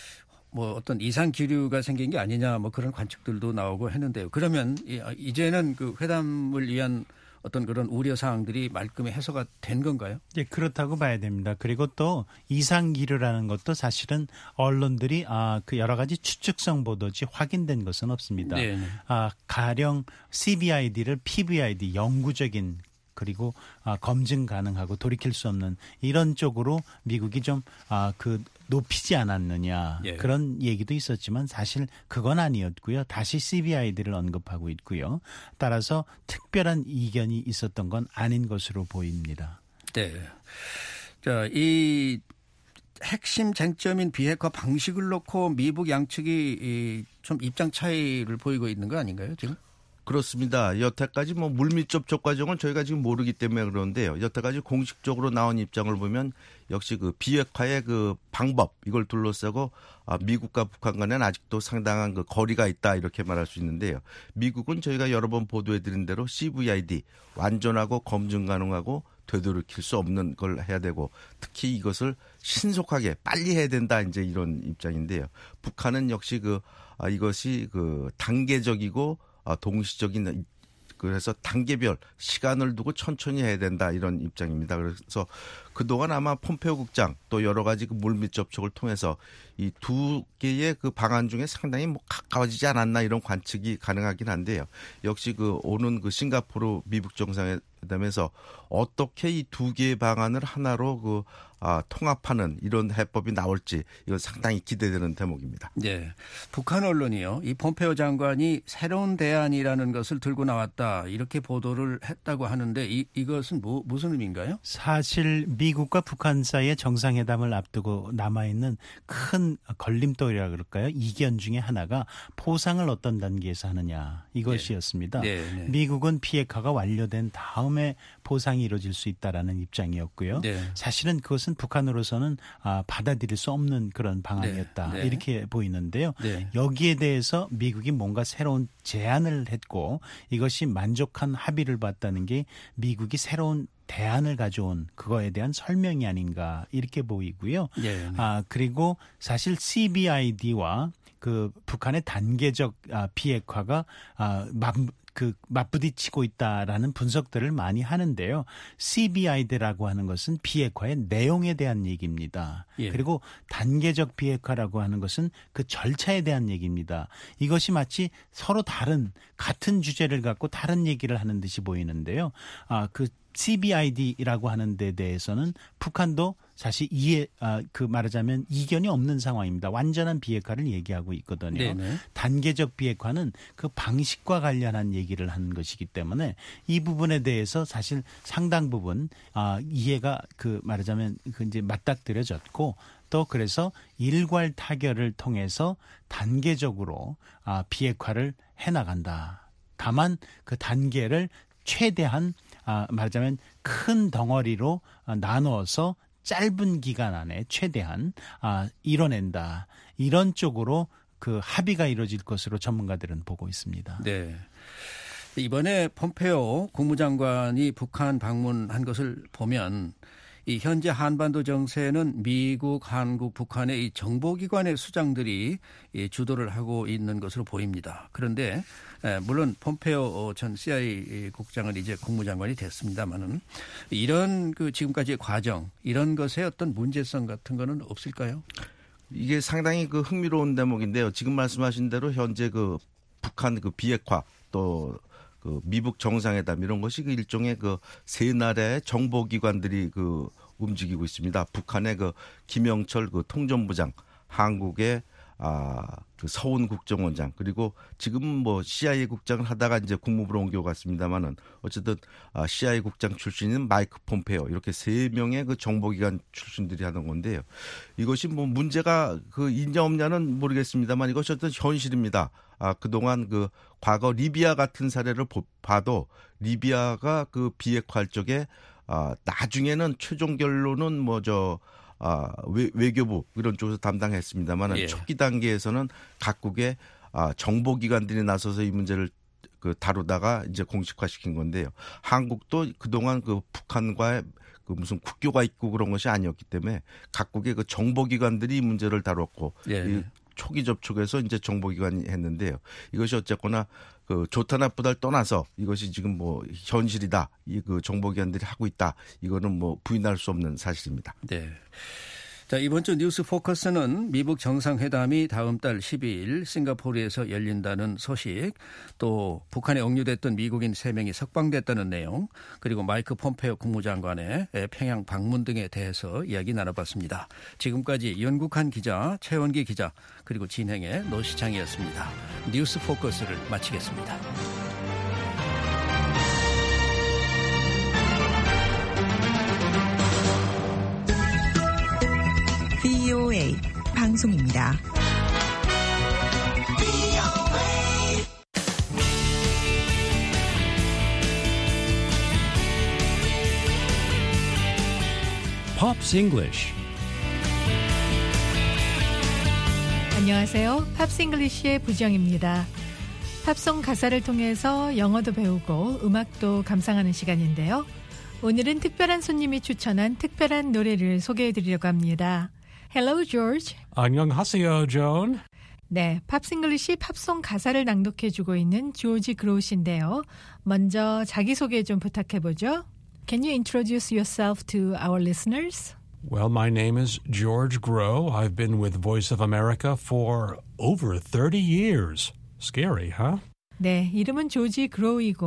어떤 이상 기류가 생긴 게 아니냐 그런 관측들도 나오고 했는데요. 그러면 이제는 회담을 위한 어떤 그런 우려 사항들이 말끔히 해소가 된 건가요? 예, 그렇다고 봐야 됩니다. 그리고 또 이상 기류라는 것도 사실은 언론들이 여러 가지 추측성 보도지 확인된 것은 없습니다. 네네. 가령 CBID를 PBID 영구적인 그리고 검증 가능하고 돌이킬 수 없는 이런 쪽으로 미국이 좀 높이지 않았느냐 그런 얘기도 있었지만 사실 그건 아니었고요. 다시 CBID를 언급하고 있고요. 따라서 특별한 이견이 있었던 건 아닌 것으로 보입니다. 네. 자, 이 핵심 쟁점인 비핵화 방식을 놓고 미북 양측이 좀 입장 차이를 보이고 있는 거 아닌가요, 지금? 그렇습니다. 여태까지 물밑 접촉 과정은 저희가 지금 모르기 때문에 그러는데요. 여태까지 공식적으로 나온 입장을 보면 역시 비핵화의 방법 이걸 둘러싸고 미국과 북한 간에는 아직도 상당한 거리가 있다 이렇게 말할 수 있는데요. 미국은 저희가 여러 번 보도해드린 대로 CVID 완전하고 검증 가능하고 되돌이킬 수 없는 걸 해야 되고 특히 이것을 신속하게 빨리 해야 된다 이제 이런 입장인데요. 북한은 역시 이것이 단계적이고 동시적인 그래서 단계별 시간을 두고 천천히 해야 된다 이런 입장입니다. 그래서 그동안 아마 폼페오 국장 또 여러 가지 물밑 접촉을 통해서 이 두 개의 방안 중에 상당히 가까워지지 않았나 이런 관측이 가능하긴 한데요. 역시 오는 싱가포르 미북 정상회담에서 어떻게 이 두 개의 방안을 하나로 통합하는 이런 해법이 나올지 이건 상당히 기대되는 대목입니다. 네, 북한 언론이요. 이 폼페오 장관이 새로운 대안이라는 것을 들고 나왔다 이렇게 보도를 했다고 하는데 이것은 무슨 의미인가요? 사실 미국과 북한 사이의 정상회담을 앞두고 남아있는 큰 걸림돌이라 그럴까요? 이견 중에 하나가 포상을 어떤 단계에서 하느냐 이것이었습니다. 네. 미국은 비핵화가 완료된 다음에 포상이 이루어질 수 있다라는 입장이었고요. 사실은 그것은 북한으로서는 받아들일 수 없는 그런 방안이었다 이렇게 보이는데요. 여기에 대해서 미국이 뭔가 새로운 제안을 했고 이것이 만족한 합의를 봤다는 게 미국이 새로운 대안을 가져온 그거에 대한 설명이 아닌가 이렇게 보이고요. 그리고 사실 CBID와 그 북한의 단계적 비핵화가 맞부딪히고 있다라는 분석들을 많이 하는데요. CBID라고 하는 것은 비핵화의 내용에 대한 얘기입니다. 그리고 단계적 비핵화라고 하는 것은 그 절차에 대한 얘기입니다. 이것이 마치 서로 다른 같은 주제를 갖고 다른 얘기를 하는 듯이 보이는데요. 그 CBID라고 하는 데 대해서는 북한도 사실 말하자면 이견이 없는 상황입니다. 완전한 비핵화를 얘기하고 있거든요. 단계적 비핵화는 그 방식과 관련한 얘기를 하는 것이기 때문에 이 부분에 대해서 사실 상당 부분 이해가 말하자면 이제 맞닥뜨려졌고 또 그래서 일괄 타결을 통해서 단계적으로 비핵화를 해나간다. 다만 그 단계를 최대한 말하자면 큰 덩어리로 나누어서 짧은 기간 안에 최대한 이뤄낸다. 이런 쪽으로 그 합의가 이루어질 것으로 전문가들은 보고 있습니다. 네. 이번에 폼페오 국무장관이 북한 방문한 것을 보면 이 현재 한반도 정세는 미국, 한국, 북한의 이 정보기관의 수장들이 주도를 하고 있는 것으로 보입니다. 그런데 물론 폼페오 전 CIA 국장은 이제 국무장관이 됐습니다만은 이런 지금까지의 과정 이런 것에 어떤 문제성 같은 거는 없을까요? 이게 상당히 흥미로운 대목인데요. 지금 말씀하신 대로 현재 북한 비핵화 또 미북 정상회담 이런 것이 일종의 세 나라의 정보기관들이 움직이고 있습니다. 북한의 김영철 통전부장, 한국의 서훈 국정원장, 그리고 지금 CIA 국장을 하다가 이제 국무부로 옮겨갔습니다만은 어쨌든 CIA 국장 출신인 마이크 폼페오 이렇게 세 명의 정보기관 출신들이 하는 건데요. 이것이 문제가 있냐 없냐는 모르겠습니다만 이것이 어떤 현실입니다. 그동안 과거 리비아 같은 사례를 봐도 리비아가 비핵화할 적에 나중에는 최종 결론은 외교부 이런 쪽에서 담당했습니다만 초기 단계에서는 각국의 정보기관들이 나서서 이 문제를 다루다가 이제 공식화시킨 건데요. 한국도 그동안 북한과의 무슨 국교가 있고 그런 것이 아니었기 때문에 각국의 정보기관들이 이 문제를 다뤘고 이 초기 접촉에서 이제 정보기관이 했는데요. 이것이 어쨌거나 좋다 나쁘다를 떠나서 이것이 지금 현실이다. 이 정보기관들이 하고 있다. 이거는 부인할 수 없는 사실입니다. 네. 자, 이번 주 뉴스 포커스는 미북 정상회담이 다음 달 12일 싱가포르에서 열린다는 소식, 또 북한에 억류됐던 미국인 3명이 석방됐다는 내용, 그리고 마이크 폼페오 국무장관의 평양 방문 등에 대해서 이야기 나눠봤습니다. 지금까지 연국한 기자, 최원기 기자, 그리고 진행의 노시창이었습니다. 뉴스 포커스를 마치겠습니다. VOA 방송입니다. Pops English. 안녕하세요. 팝스 잉글리시의 부정입니다. 팝송 가사를 통해서 영어도 배우고 음악도 감상하는 시간인데요. 오늘은 특별한 손님이 추천한 특별한 노래를 소개해드리려고 합니다. Hello, George. 안녕하세요, Joan. 네, 팝싱글리시 팝송 가사를 낭독해주고 있는 조지 그로우신데요. 먼저 자기소개 좀 부탁해보죠. Can you introduce yourself to our listeners? Well, my name is George Grow. I've been with Voice of America for over 30 years. Scary, huh? 네, 이름은 조지 그로우이고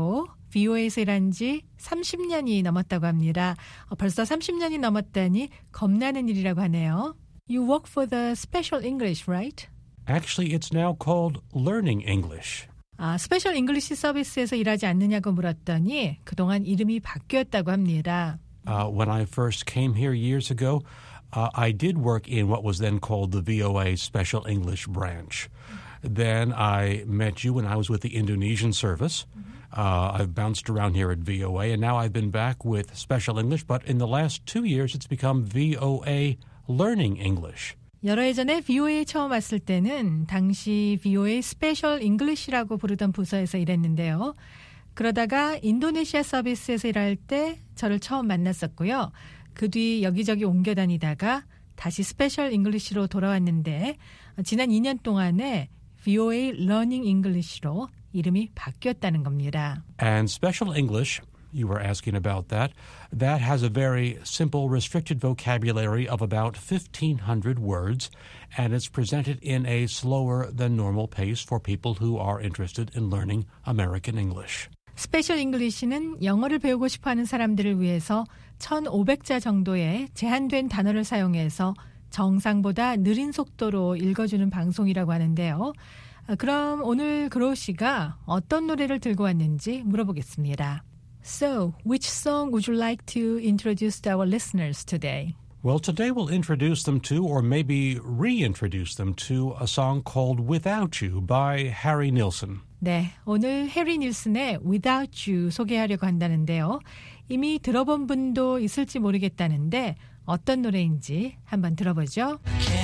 VOA에서 일한 지 30년이 넘었다고 합니다. 벌써 30년이 넘었다니 겁나는 일이라고 하네요. You work for the Special English, right? Actually, it's now called Learning English. 스페셜 잉글리시 서비스에서 일하지 않느냐고 물었더니 그동안 이름이 바뀌었다고 합니다. When I first came here years ago, I did work in what was then called the VOA Special English branch. Then I met you when I was with the Indonesian service. I've bounced around here at VOA, and now I've been back with Special English, but in the last 2 years, it's become VOA Learning English. 여러 해 전에 VOA에 처음 왔을 때는 당시 VOA 스페셜 잉글리시라고 부르던 부서에서 일했는데요. 그러다가 인도네시아 서비스에서 일할 때 저를 처음 만났었고요. 그 뒤 여기저기 옮겨 다니다가 다시 스페셜 잉글리시로 돌아왔는데 지난 2년 동안에 VOA Learning English로 이름이 바뀌었다는 겁니다. And Special English, you were asking about that. That has a very simple, restricted vocabulary of about 1,500 words, and it's presented in a slower than normal pace for people who are interested in learning American English. 스페셜 잉글리시는 영어를 배우고 싶어하는 사람들을 위해서 1,500자 정도의 제한된 단어를 사용해서 정상보다 느린 속도로 읽어주는 방송이라고 하는데요. 그럼 오늘 그로우 씨가 어떤 노래를 들고 왔는지 물어보겠습니다. So, which song would you like to introduce to our listeners today? Well, today we'll introduce them to, or maybe reintroduce them to, a song called Without You by Harry Nilsson. 네, 오늘 해리 닐슨의 Without You 소개하려고 한다는데요. 이미 들어본 분도 있을지 모르겠다는데 어떤 노래인지 한번 들어보죠.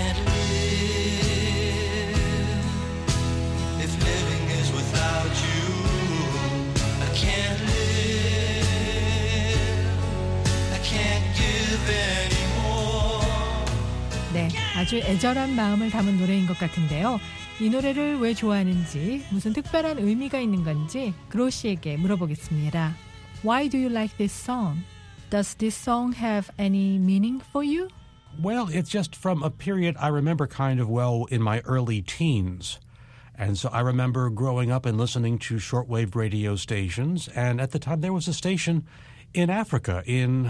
네, 아주 애절한 마음을 담은 노래인 것 같은데요. 이 노래를 왜 좋아하는지, 무슨 특별한 의미가 있는 건지 그로우 씨에게 물어보겠습니다. Why do you like this song? Does this song have any meaning for you? Well, it's just from a period I remember kind of well in my early teens. And so I remember growing up and listening to shortwave radio stations. And at the time there was a station in Africa,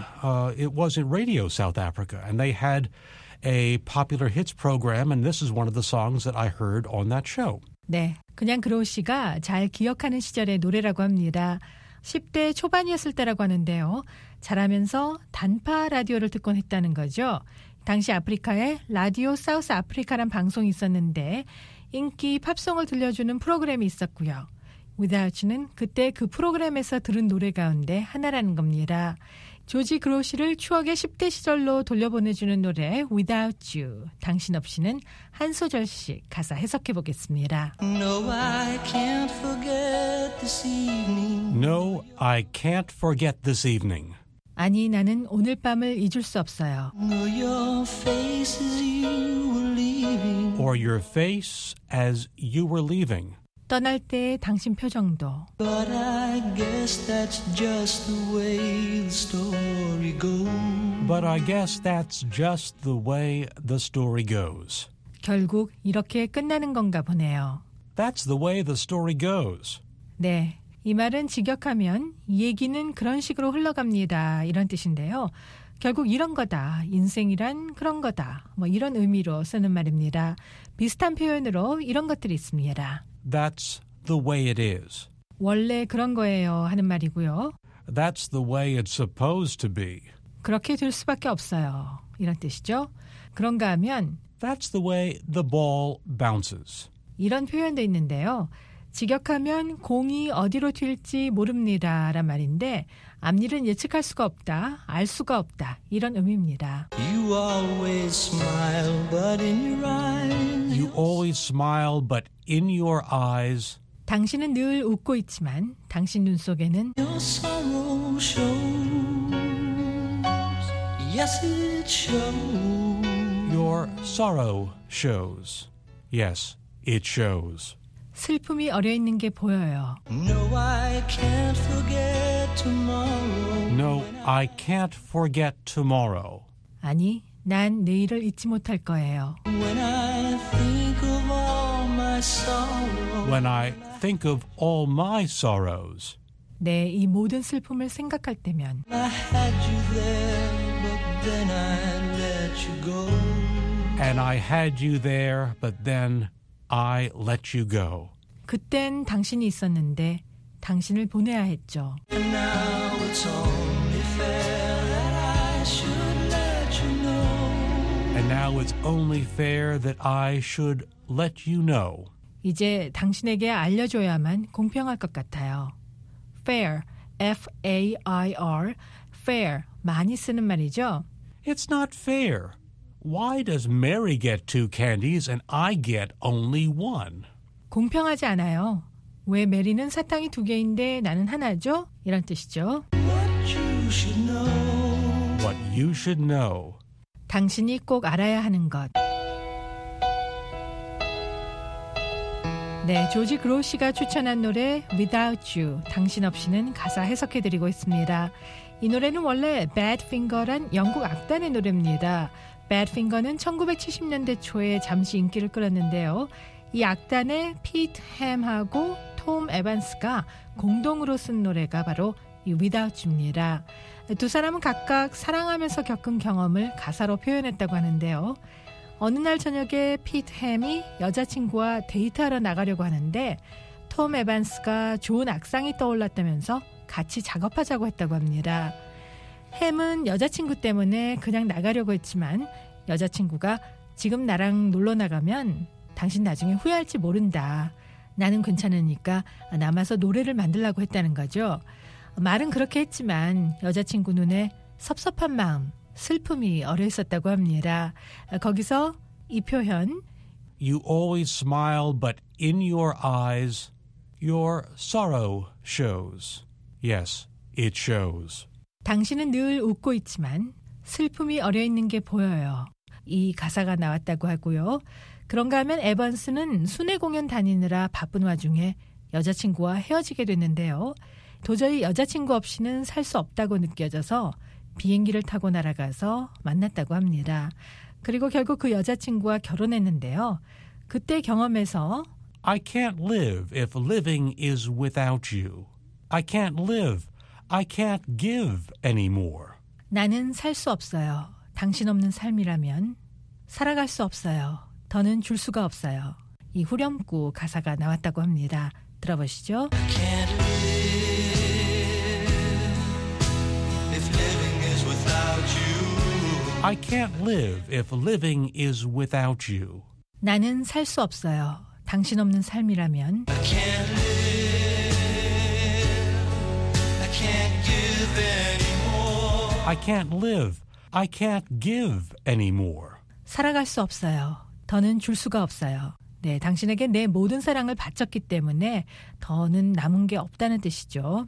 it was in Radio South Africa. And they had a popular hits program, and this is one of the songs that I heard on that show. 네, 그냥 그로우 씨가 잘 기억하는 시절의 노래라고 합니다. 10대 초반이었을 때라고 하는데요. 자라면서 단파 라디오를 듣곤 했다는 거죠. 당시 아프리카에 라디오 사우스 아프리카란 방송이 있었는데 인기 팝송을 들려주는 프로그램이 있었고요. Without You는 그때 그 프로그램에서 들은 노래 가운데 하나라는 겁니다. 조지 그로우 씨를 추억의 10대 시절로 돌려보내주는 노래 Without You. 당신 없이는 한 소절씩 가사 해석해 보겠습니다. No, I can't forget this evening. No, I can't forget this evening. 아니, 나는 오늘 밤을 잊을 수 없어요. Nor your face as you were leaving. Or your face as you were leaving. 떠날 때의 당신 표정도. But I guess that's just the way the story goes. But I guess that's just the way the story goes. 결국 이렇게 끝나는 건가 보네요. That's the way the story goes. 네, 이 말은 직역하면 이 얘기는 그런 식으로 흘러갑니다. 이런 뜻인데요. 결국 이런 거다. 인생이란 그런 거다. 이런 의미로 쓰는 말입니다. 비슷한 표현으로 이런 것들이 있습니다. That's the way it is. 원래 그런 거예요 하는 말이고요. That's the way it's supposed to be. 그렇게 될 수밖에 없어요. 이런 뜻이죠. 그런가 하면 That's the way the ball bounces. 이런 표현도 있는데요. 직역하면 공이 어디로 튈지 모릅니다 란 말인데 앞일은 예측할 수가 없다, 알 수가 없다 이런 의미입니다. You always smile, but in your eyes. You always smile, but in your eyes. 당신은 늘 웃고 있지만 당신 눈 속에는 Your sorrow shows. Yes, it shows. Your sorrow shows. Yes, it shows. 슬픔이 어려있는 게 보여요. No, I can't forget tomorrow. No, I can't forget tomorrow. 아니, 난 내일을 잊지 못할 거예요. When I think of all my sorrows. When I think of all my sorrows. 네, 이 모든 슬픔을 생각할 때면 I had you there, but then I let you go. And I had you there, but then I let you go. 그땐 당신이 있었는데 당신을 보내야 했죠. And now it's only fair that I should let you know. And now it's only fair that I should let you know. 이제 당신에게 알려줘야만 공평할 것 같아요. fair, F-A-I-R, fair, 많이 쓰는 말이죠. It's not fair. Why does Mary get 2 candies and I get only 1? 공평하지 않아요. 왜 메리는 사탕이 2개인데 나는 하나죠? 이런 뜻이죠. What you should know. What you should know. 당신이 꼭 알아야 하는 것. 네, 조지 그로시가 추천한 노래 Without You, 당신 없이는 가사 해석해드리고 있습니다. 이 노래는 원래 Badfinger란 영국 악단의 노래입니다. Badfinger는 1970년대 초에 잠시 인기를 끌었는데요. 이 악단의 피트 햄하고 톰 에반스가 공동으로 쓴 노래가 바로 이 Without You입니다. 두 사람은 각각 사랑하면서 겪은 경험을 가사로 표현했다고 하는데요. 어느 날 저녁에 피트 햄이 여자친구와 데이트하러 나가려고 하는데 톰 에반스가 좋은 악상이 떠올랐다면서 같이 작업하자고 했다고 합니다. 햄은 여자친구 때문에 그냥 나가려고 했지만 여자친구가 지금 나랑 놀러 나가면 당신 나중에 후회할지 모른다. 나는 괜찮으니까 남아서 노래를 만들려고 했다는 거죠. 말은 그렇게 했지만 여자친구 눈에 섭섭한 마음, 슬픔이 어려 있었다고 합니다. 거기서 이 표현 You always smile, but in your eyes, your sorrow shows. Yes, it shows. 당신은 늘 웃고 있지만 슬픔이 어려 있는 게 보여요. 이 가사가 나왔다고 하고요. 그런가 하면 에반스는 순회 공연 다니느라 바쁜 와중에 여자친구와 헤어지게 됐는데요. 도저히 여자친구 없이는 살 수 없다고 느껴져서 비행기를 타고 날아가서 만났다고 합니다. 그리고 결국 그 여자친구와 결혼했는데요. 그때 경험에서 I can't live if living is without you. I can't live. I can't give anymore. 나는 살 수 없어요. 당신 없는 삶이라면 살아갈 수 없어요. 더는 줄 수가 없어요. 이 후렴구 가사가 나왔다고 합니다. 들어보시죠. I can't live if living is without you. 나는 살 수 없어요. 당신 없는 삶이라면 I can't give anymore. I can't live. I can't give anymore. 살아갈 수 없어요. 더는 줄 수가 없어요. 네, 당신에게 내 모든 사랑을 바쳤기 때문에 더는 남은 게 없다는 뜻이죠.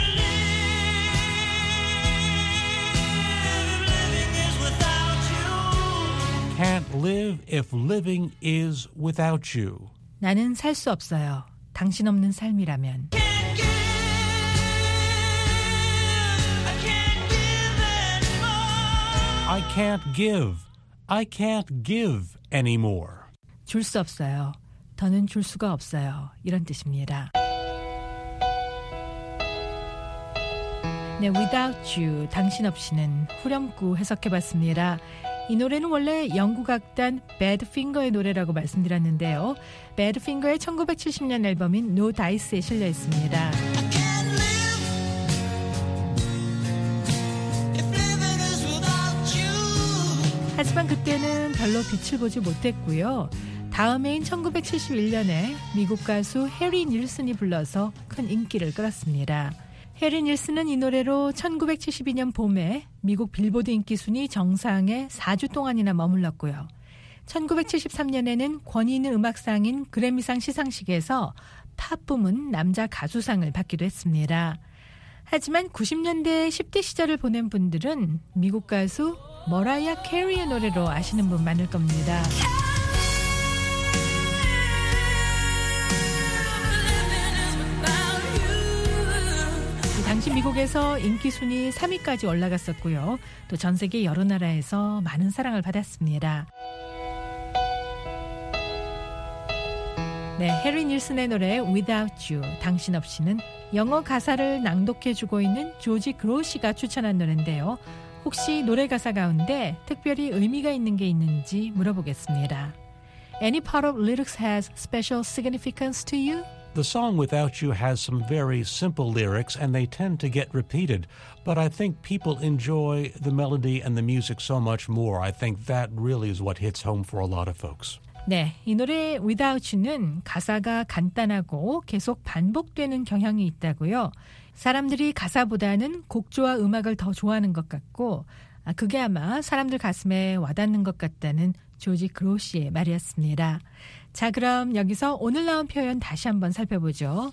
Can't live if living is without you. 나는 살 수 없어요. 당신 없는 삶이라면. I can't give. I can't give anymore. 줄 수 없어요. 더는 줄 수가 없어요. 이런 뜻입니다. 네, Without You, 당신 없이는 후렴구 해석해봤습니다. 이 노래는 원래 영국 악단 Badfinger의 노래라고 말씀드렸는데요. Badfinger의 1970년 앨범인 No Dice에 실려 있습니다. 하지만 그때는 별로 빛을 보지 못했고요. 다음 해인 1971년에 미국 가수 해리 닐슨이 불러서 큰 인기를 끌었습니다. 해리 닐슨은 이 노래로 1972년 봄에 미국 빌보드 인기 순위 정상에 4주 동안이나 머물렀고요. 1973년에는 권위 있는 음악상인 그래미상 시상식에서 팝 부문 남자 가수상을 받기도 했습니다. 하지만 90년대 10대 시절을 보낸 분들은 미국 가수 머라이어 캐리의 노래로 아시는 분 많을 겁니다. 당시 미국에서 인기 순위 3위까지 올라갔었고요. 또 전 세계 여러 나라에서 많은 사랑을 받았습니다. 네, 해리 닐슨의 노래 Without You, 당신 없이는 영어 가사를 낭독해주고 있는 조지 그로시가 추천한 노래인데요. 혹시 노래 가사 가운데 특별히 의미가 있는 게 있는지 물어보겠습니다. Any part of lyrics has special significance to you? The song Without You has some very simple lyrics and they tend to get repeated, but I think people enjoy the melody and the music so much more. I think that really is what hits home for a lot of folks. 네, 이 노래 Without You는 가사가 간단하고 계속 반복되는 경향이 있다고요. 사람들이 가사보다는 곡조와 음악을 더 좋아하는 것 같고 그게 아마 사람들 가슴에 와닿는 것 같다는 조지 그로시의 말이었습니다. 자, 그럼 여기서 오늘 나온 표현 다시 한번 살펴보죠.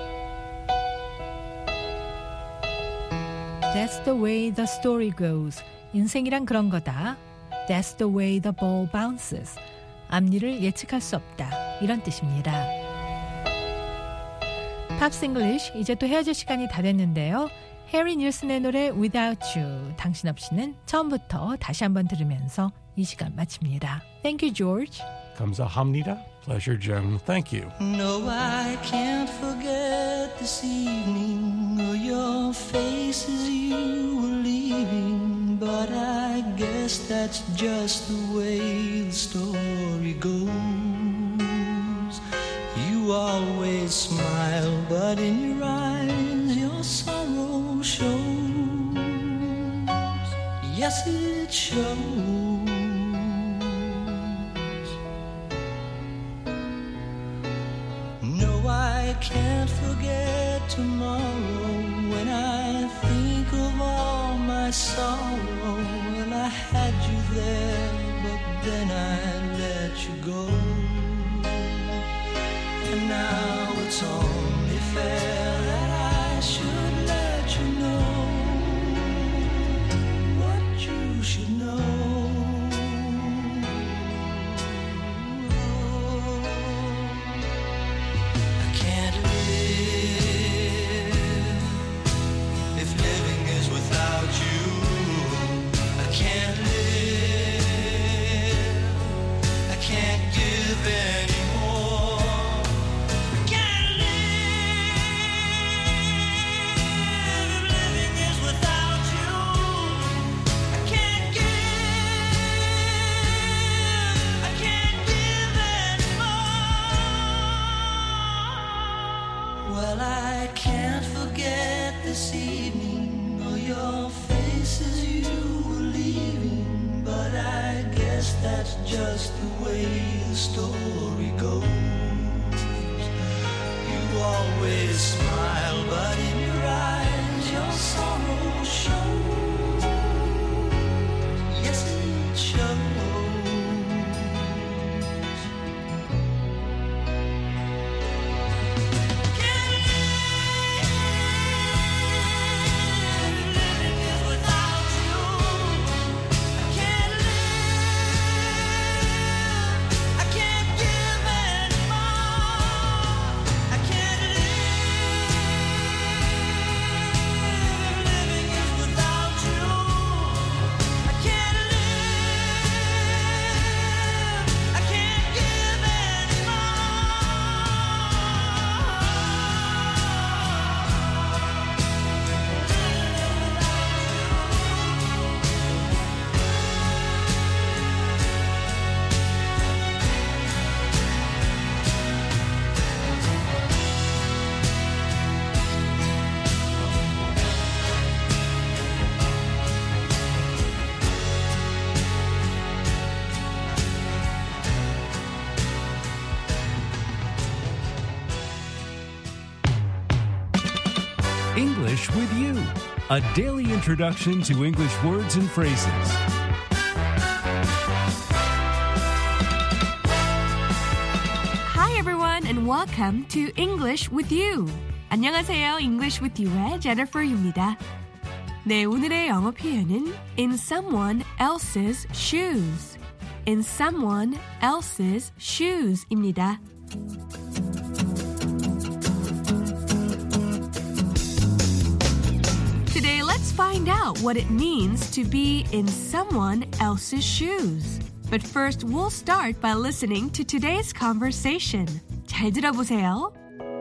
That's the way the story goes. 인생이란 그런 거다. That's the way the ball bounces. 앞일을 예측할 수 없다. 이런 뜻입니다. 팝스 잉글리쉬 이제 또 헤어질 시간이 다 됐는데요. 해리 닐슨의 노래 Without You, 당신 없이는 처음부터 다시 한번 들으면서 이 시간 마칩니다. Thank you, George. 감사합니다. Pleasure, Jen. Thank you. No, I can't forget this evening or your face as you were leaving, but I guess that's just the way the story goes. You always smile, but in your eyes your sorrow shows. Yes, it shows. I can't forget tomorrow when I think of all my sorrow. Well, I had you there, but then I let you go. And now it's only fair that I should let you know what you should know. Well, I can't forget this evening or your face as you were leaving, but I guess that's just the way the story goes. You always smile, but in your eyes your sorrow shows. Yes, it shows. English with You, a daily introduction to English words and phrases. Hi everyone and welcome to English with You. 안녕하세요. English with You의 Jennifer입니다. 네, 오늘의 영어 표현은 in someone else's shoes. in someone else's shoes입니다. Today, let's find out what it means to be in someone else's shoes. But first, we'll start by listening to today's conversation. 잘 잘 들어보세요.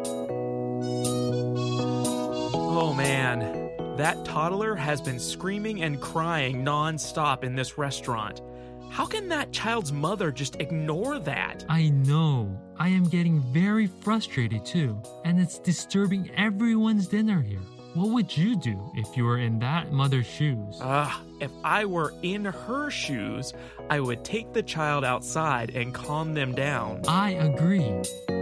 Oh man, that toddler has been screaming and crying non-stop in this restaurant. How can that child's mother just ignore that? I know. I am getting very frustrated too, and it's disturbing everyone's dinner here. What would you do if you were in that mother's shoes? If I were in her shoes, I would take the child outside and calm them down. I agree.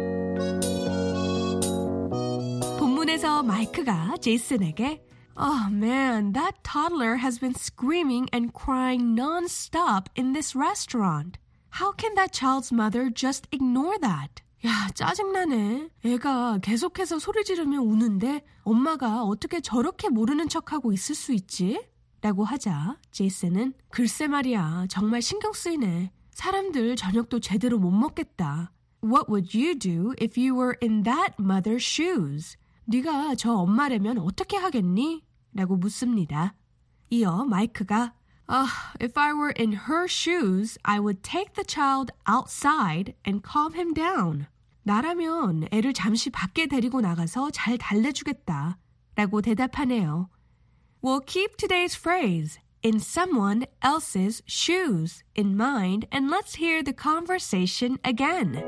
본문에서 마이크가 제이슨에게 Oh man, that toddler has been screaming and crying non-stop in this restaurant. How can that child's mother just ignore that? 야, 짜증나네. 애가 계속해서 소리 지르며 우는데 엄마가 어떻게 저렇게 모르는 척하고 있을 수 있지? 라고 하자 제이슨은 글쎄 말이야, 정말 신경 쓰이네. 사람들 저녁도 제대로 못 먹겠다. What would you do if you were in that mother's shoes? 네가 저 엄마라면 어떻게 하겠니? 라고 묻습니다. 이어 마이크가 If I were in her shoes, I would take the child outside and calm him down. 나라면 애를 잠시 밖에 데리고 나가서 잘 달래주겠다. 라고 대답하네요. We'll keep today's phrase, in someone else's shoes, in mind, and let's hear the conversation again.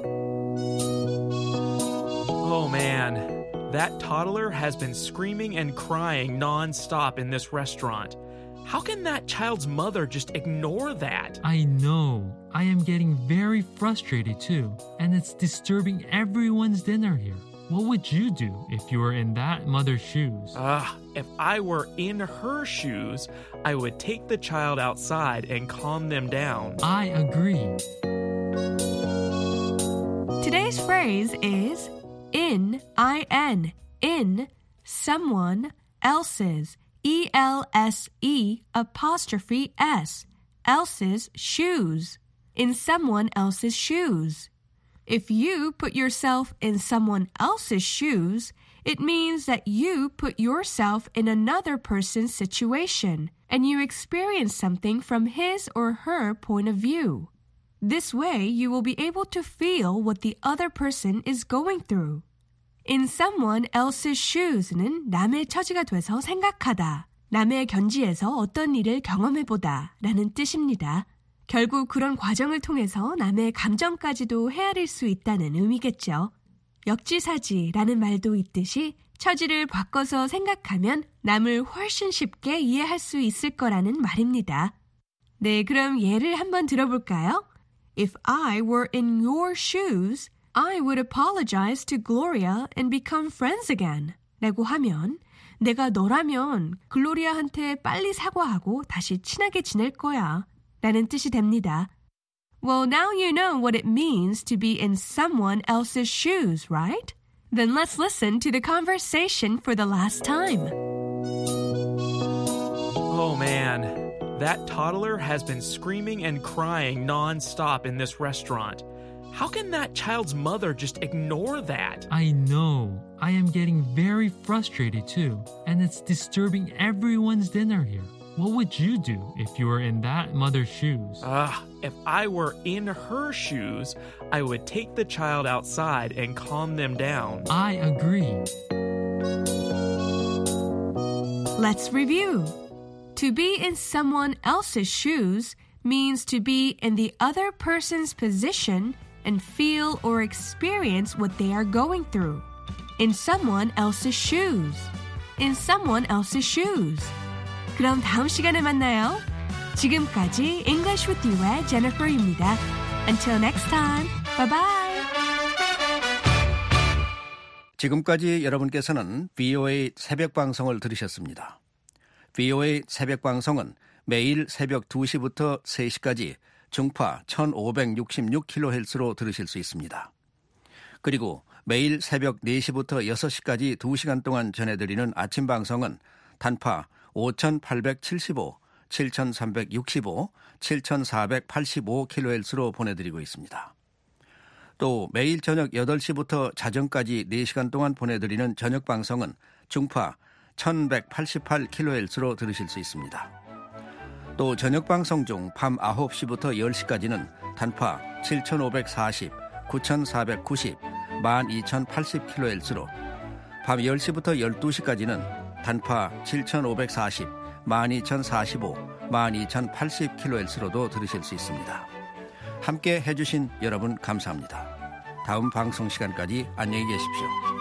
Oh man. That toddler has been screaming and crying non-stop in this restaurant. How can that child's mother just ignore that? I know. I am getting very frustrated too, and it's disturbing everyone's dinner here. What would you do if you were in that mother's shoes? If I were in her shoes, I would take the child outside and calm them down. I agree. Today's phrase is in someone else's ELSE' else's shoes, in someone else's shoes. If you put yourself in someone else's shoes, it means that you put yourself in another person's situation and you experience something from his or her point of view. This way, you will be able to feel what the other person is going through. In someone else's shoes는 남의 처지가 돼서 생각하다, 남의 견지에서 어떤 일을 경험해보다 라는 뜻입니다. 결국 그런 과정을 통해서 남의 감정까지도 헤아릴 수 있다는 의미겠죠. 역지사지라는 말도 있듯이 처지를 바꿔서 생각하면 남을 훨씬 쉽게 이해할 수 있을 거라는 말입니다. 네, 그럼 예를 한번 들어볼까요? If I were in your shoes, I would apologize to Gloria and become friends again. 라고 하면 내가 너라면 글로리아한테 빨리 사과하고 다시 친하게 지낼 거야. 라는 뜻이 됩니다. Well, now you know what it means to be in someone else's shoes, right? Then let's listen to the conversation for the last time. Oh man. That toddler has been screaming and crying non-stop in this restaurant. How can that child's mother just ignore that? I know. I am getting very frustrated too, and it's disturbing everyone's dinner here. What would you do if you were in that mother's shoes? If I were in her shoes, I would take the child outside and calm them down. I agree. Let's review. To be in someone else's shoes means to be in the other person's position and feel or experience what they are going through. In someone else's shoes. In someone else's shoes. 그럼 다음 시간에 만나요. 지금까지 English with You의 Jennifer입니다. Until next time. Bye bye. 지금까지 여러분께서는 VOA 새벽 방송을 들으셨습니다. VOA 새벽 방송은 매일 새벽 2시부터 3시까지 중파 1566kHz로 들으실 수 있습니다. 그리고 매일 새벽 4시부터 6시까지 2시간 동안 전해드리는 아침 방송은 단파 5875, 7365, 7485kHz로 보내드리고 있습니다. 또 매일 저녁 8시부터 자정까지 4시간 동안 보내드리는 저녁 방송은 중파 1188kHz로 들으실 수 있습니다. 또 저녁 방송 중 밤 9시부터 10시까지는 단파 7540, 9490, 12,080kHz로 밤 10시부터 12시까지는 단파 7,540, 12,045, 12,080kHz로도 들으실 수 있습니다. 함께 해주신 여러분 감사합니다. 다음 방송 시간까지 안녕히 계십시오.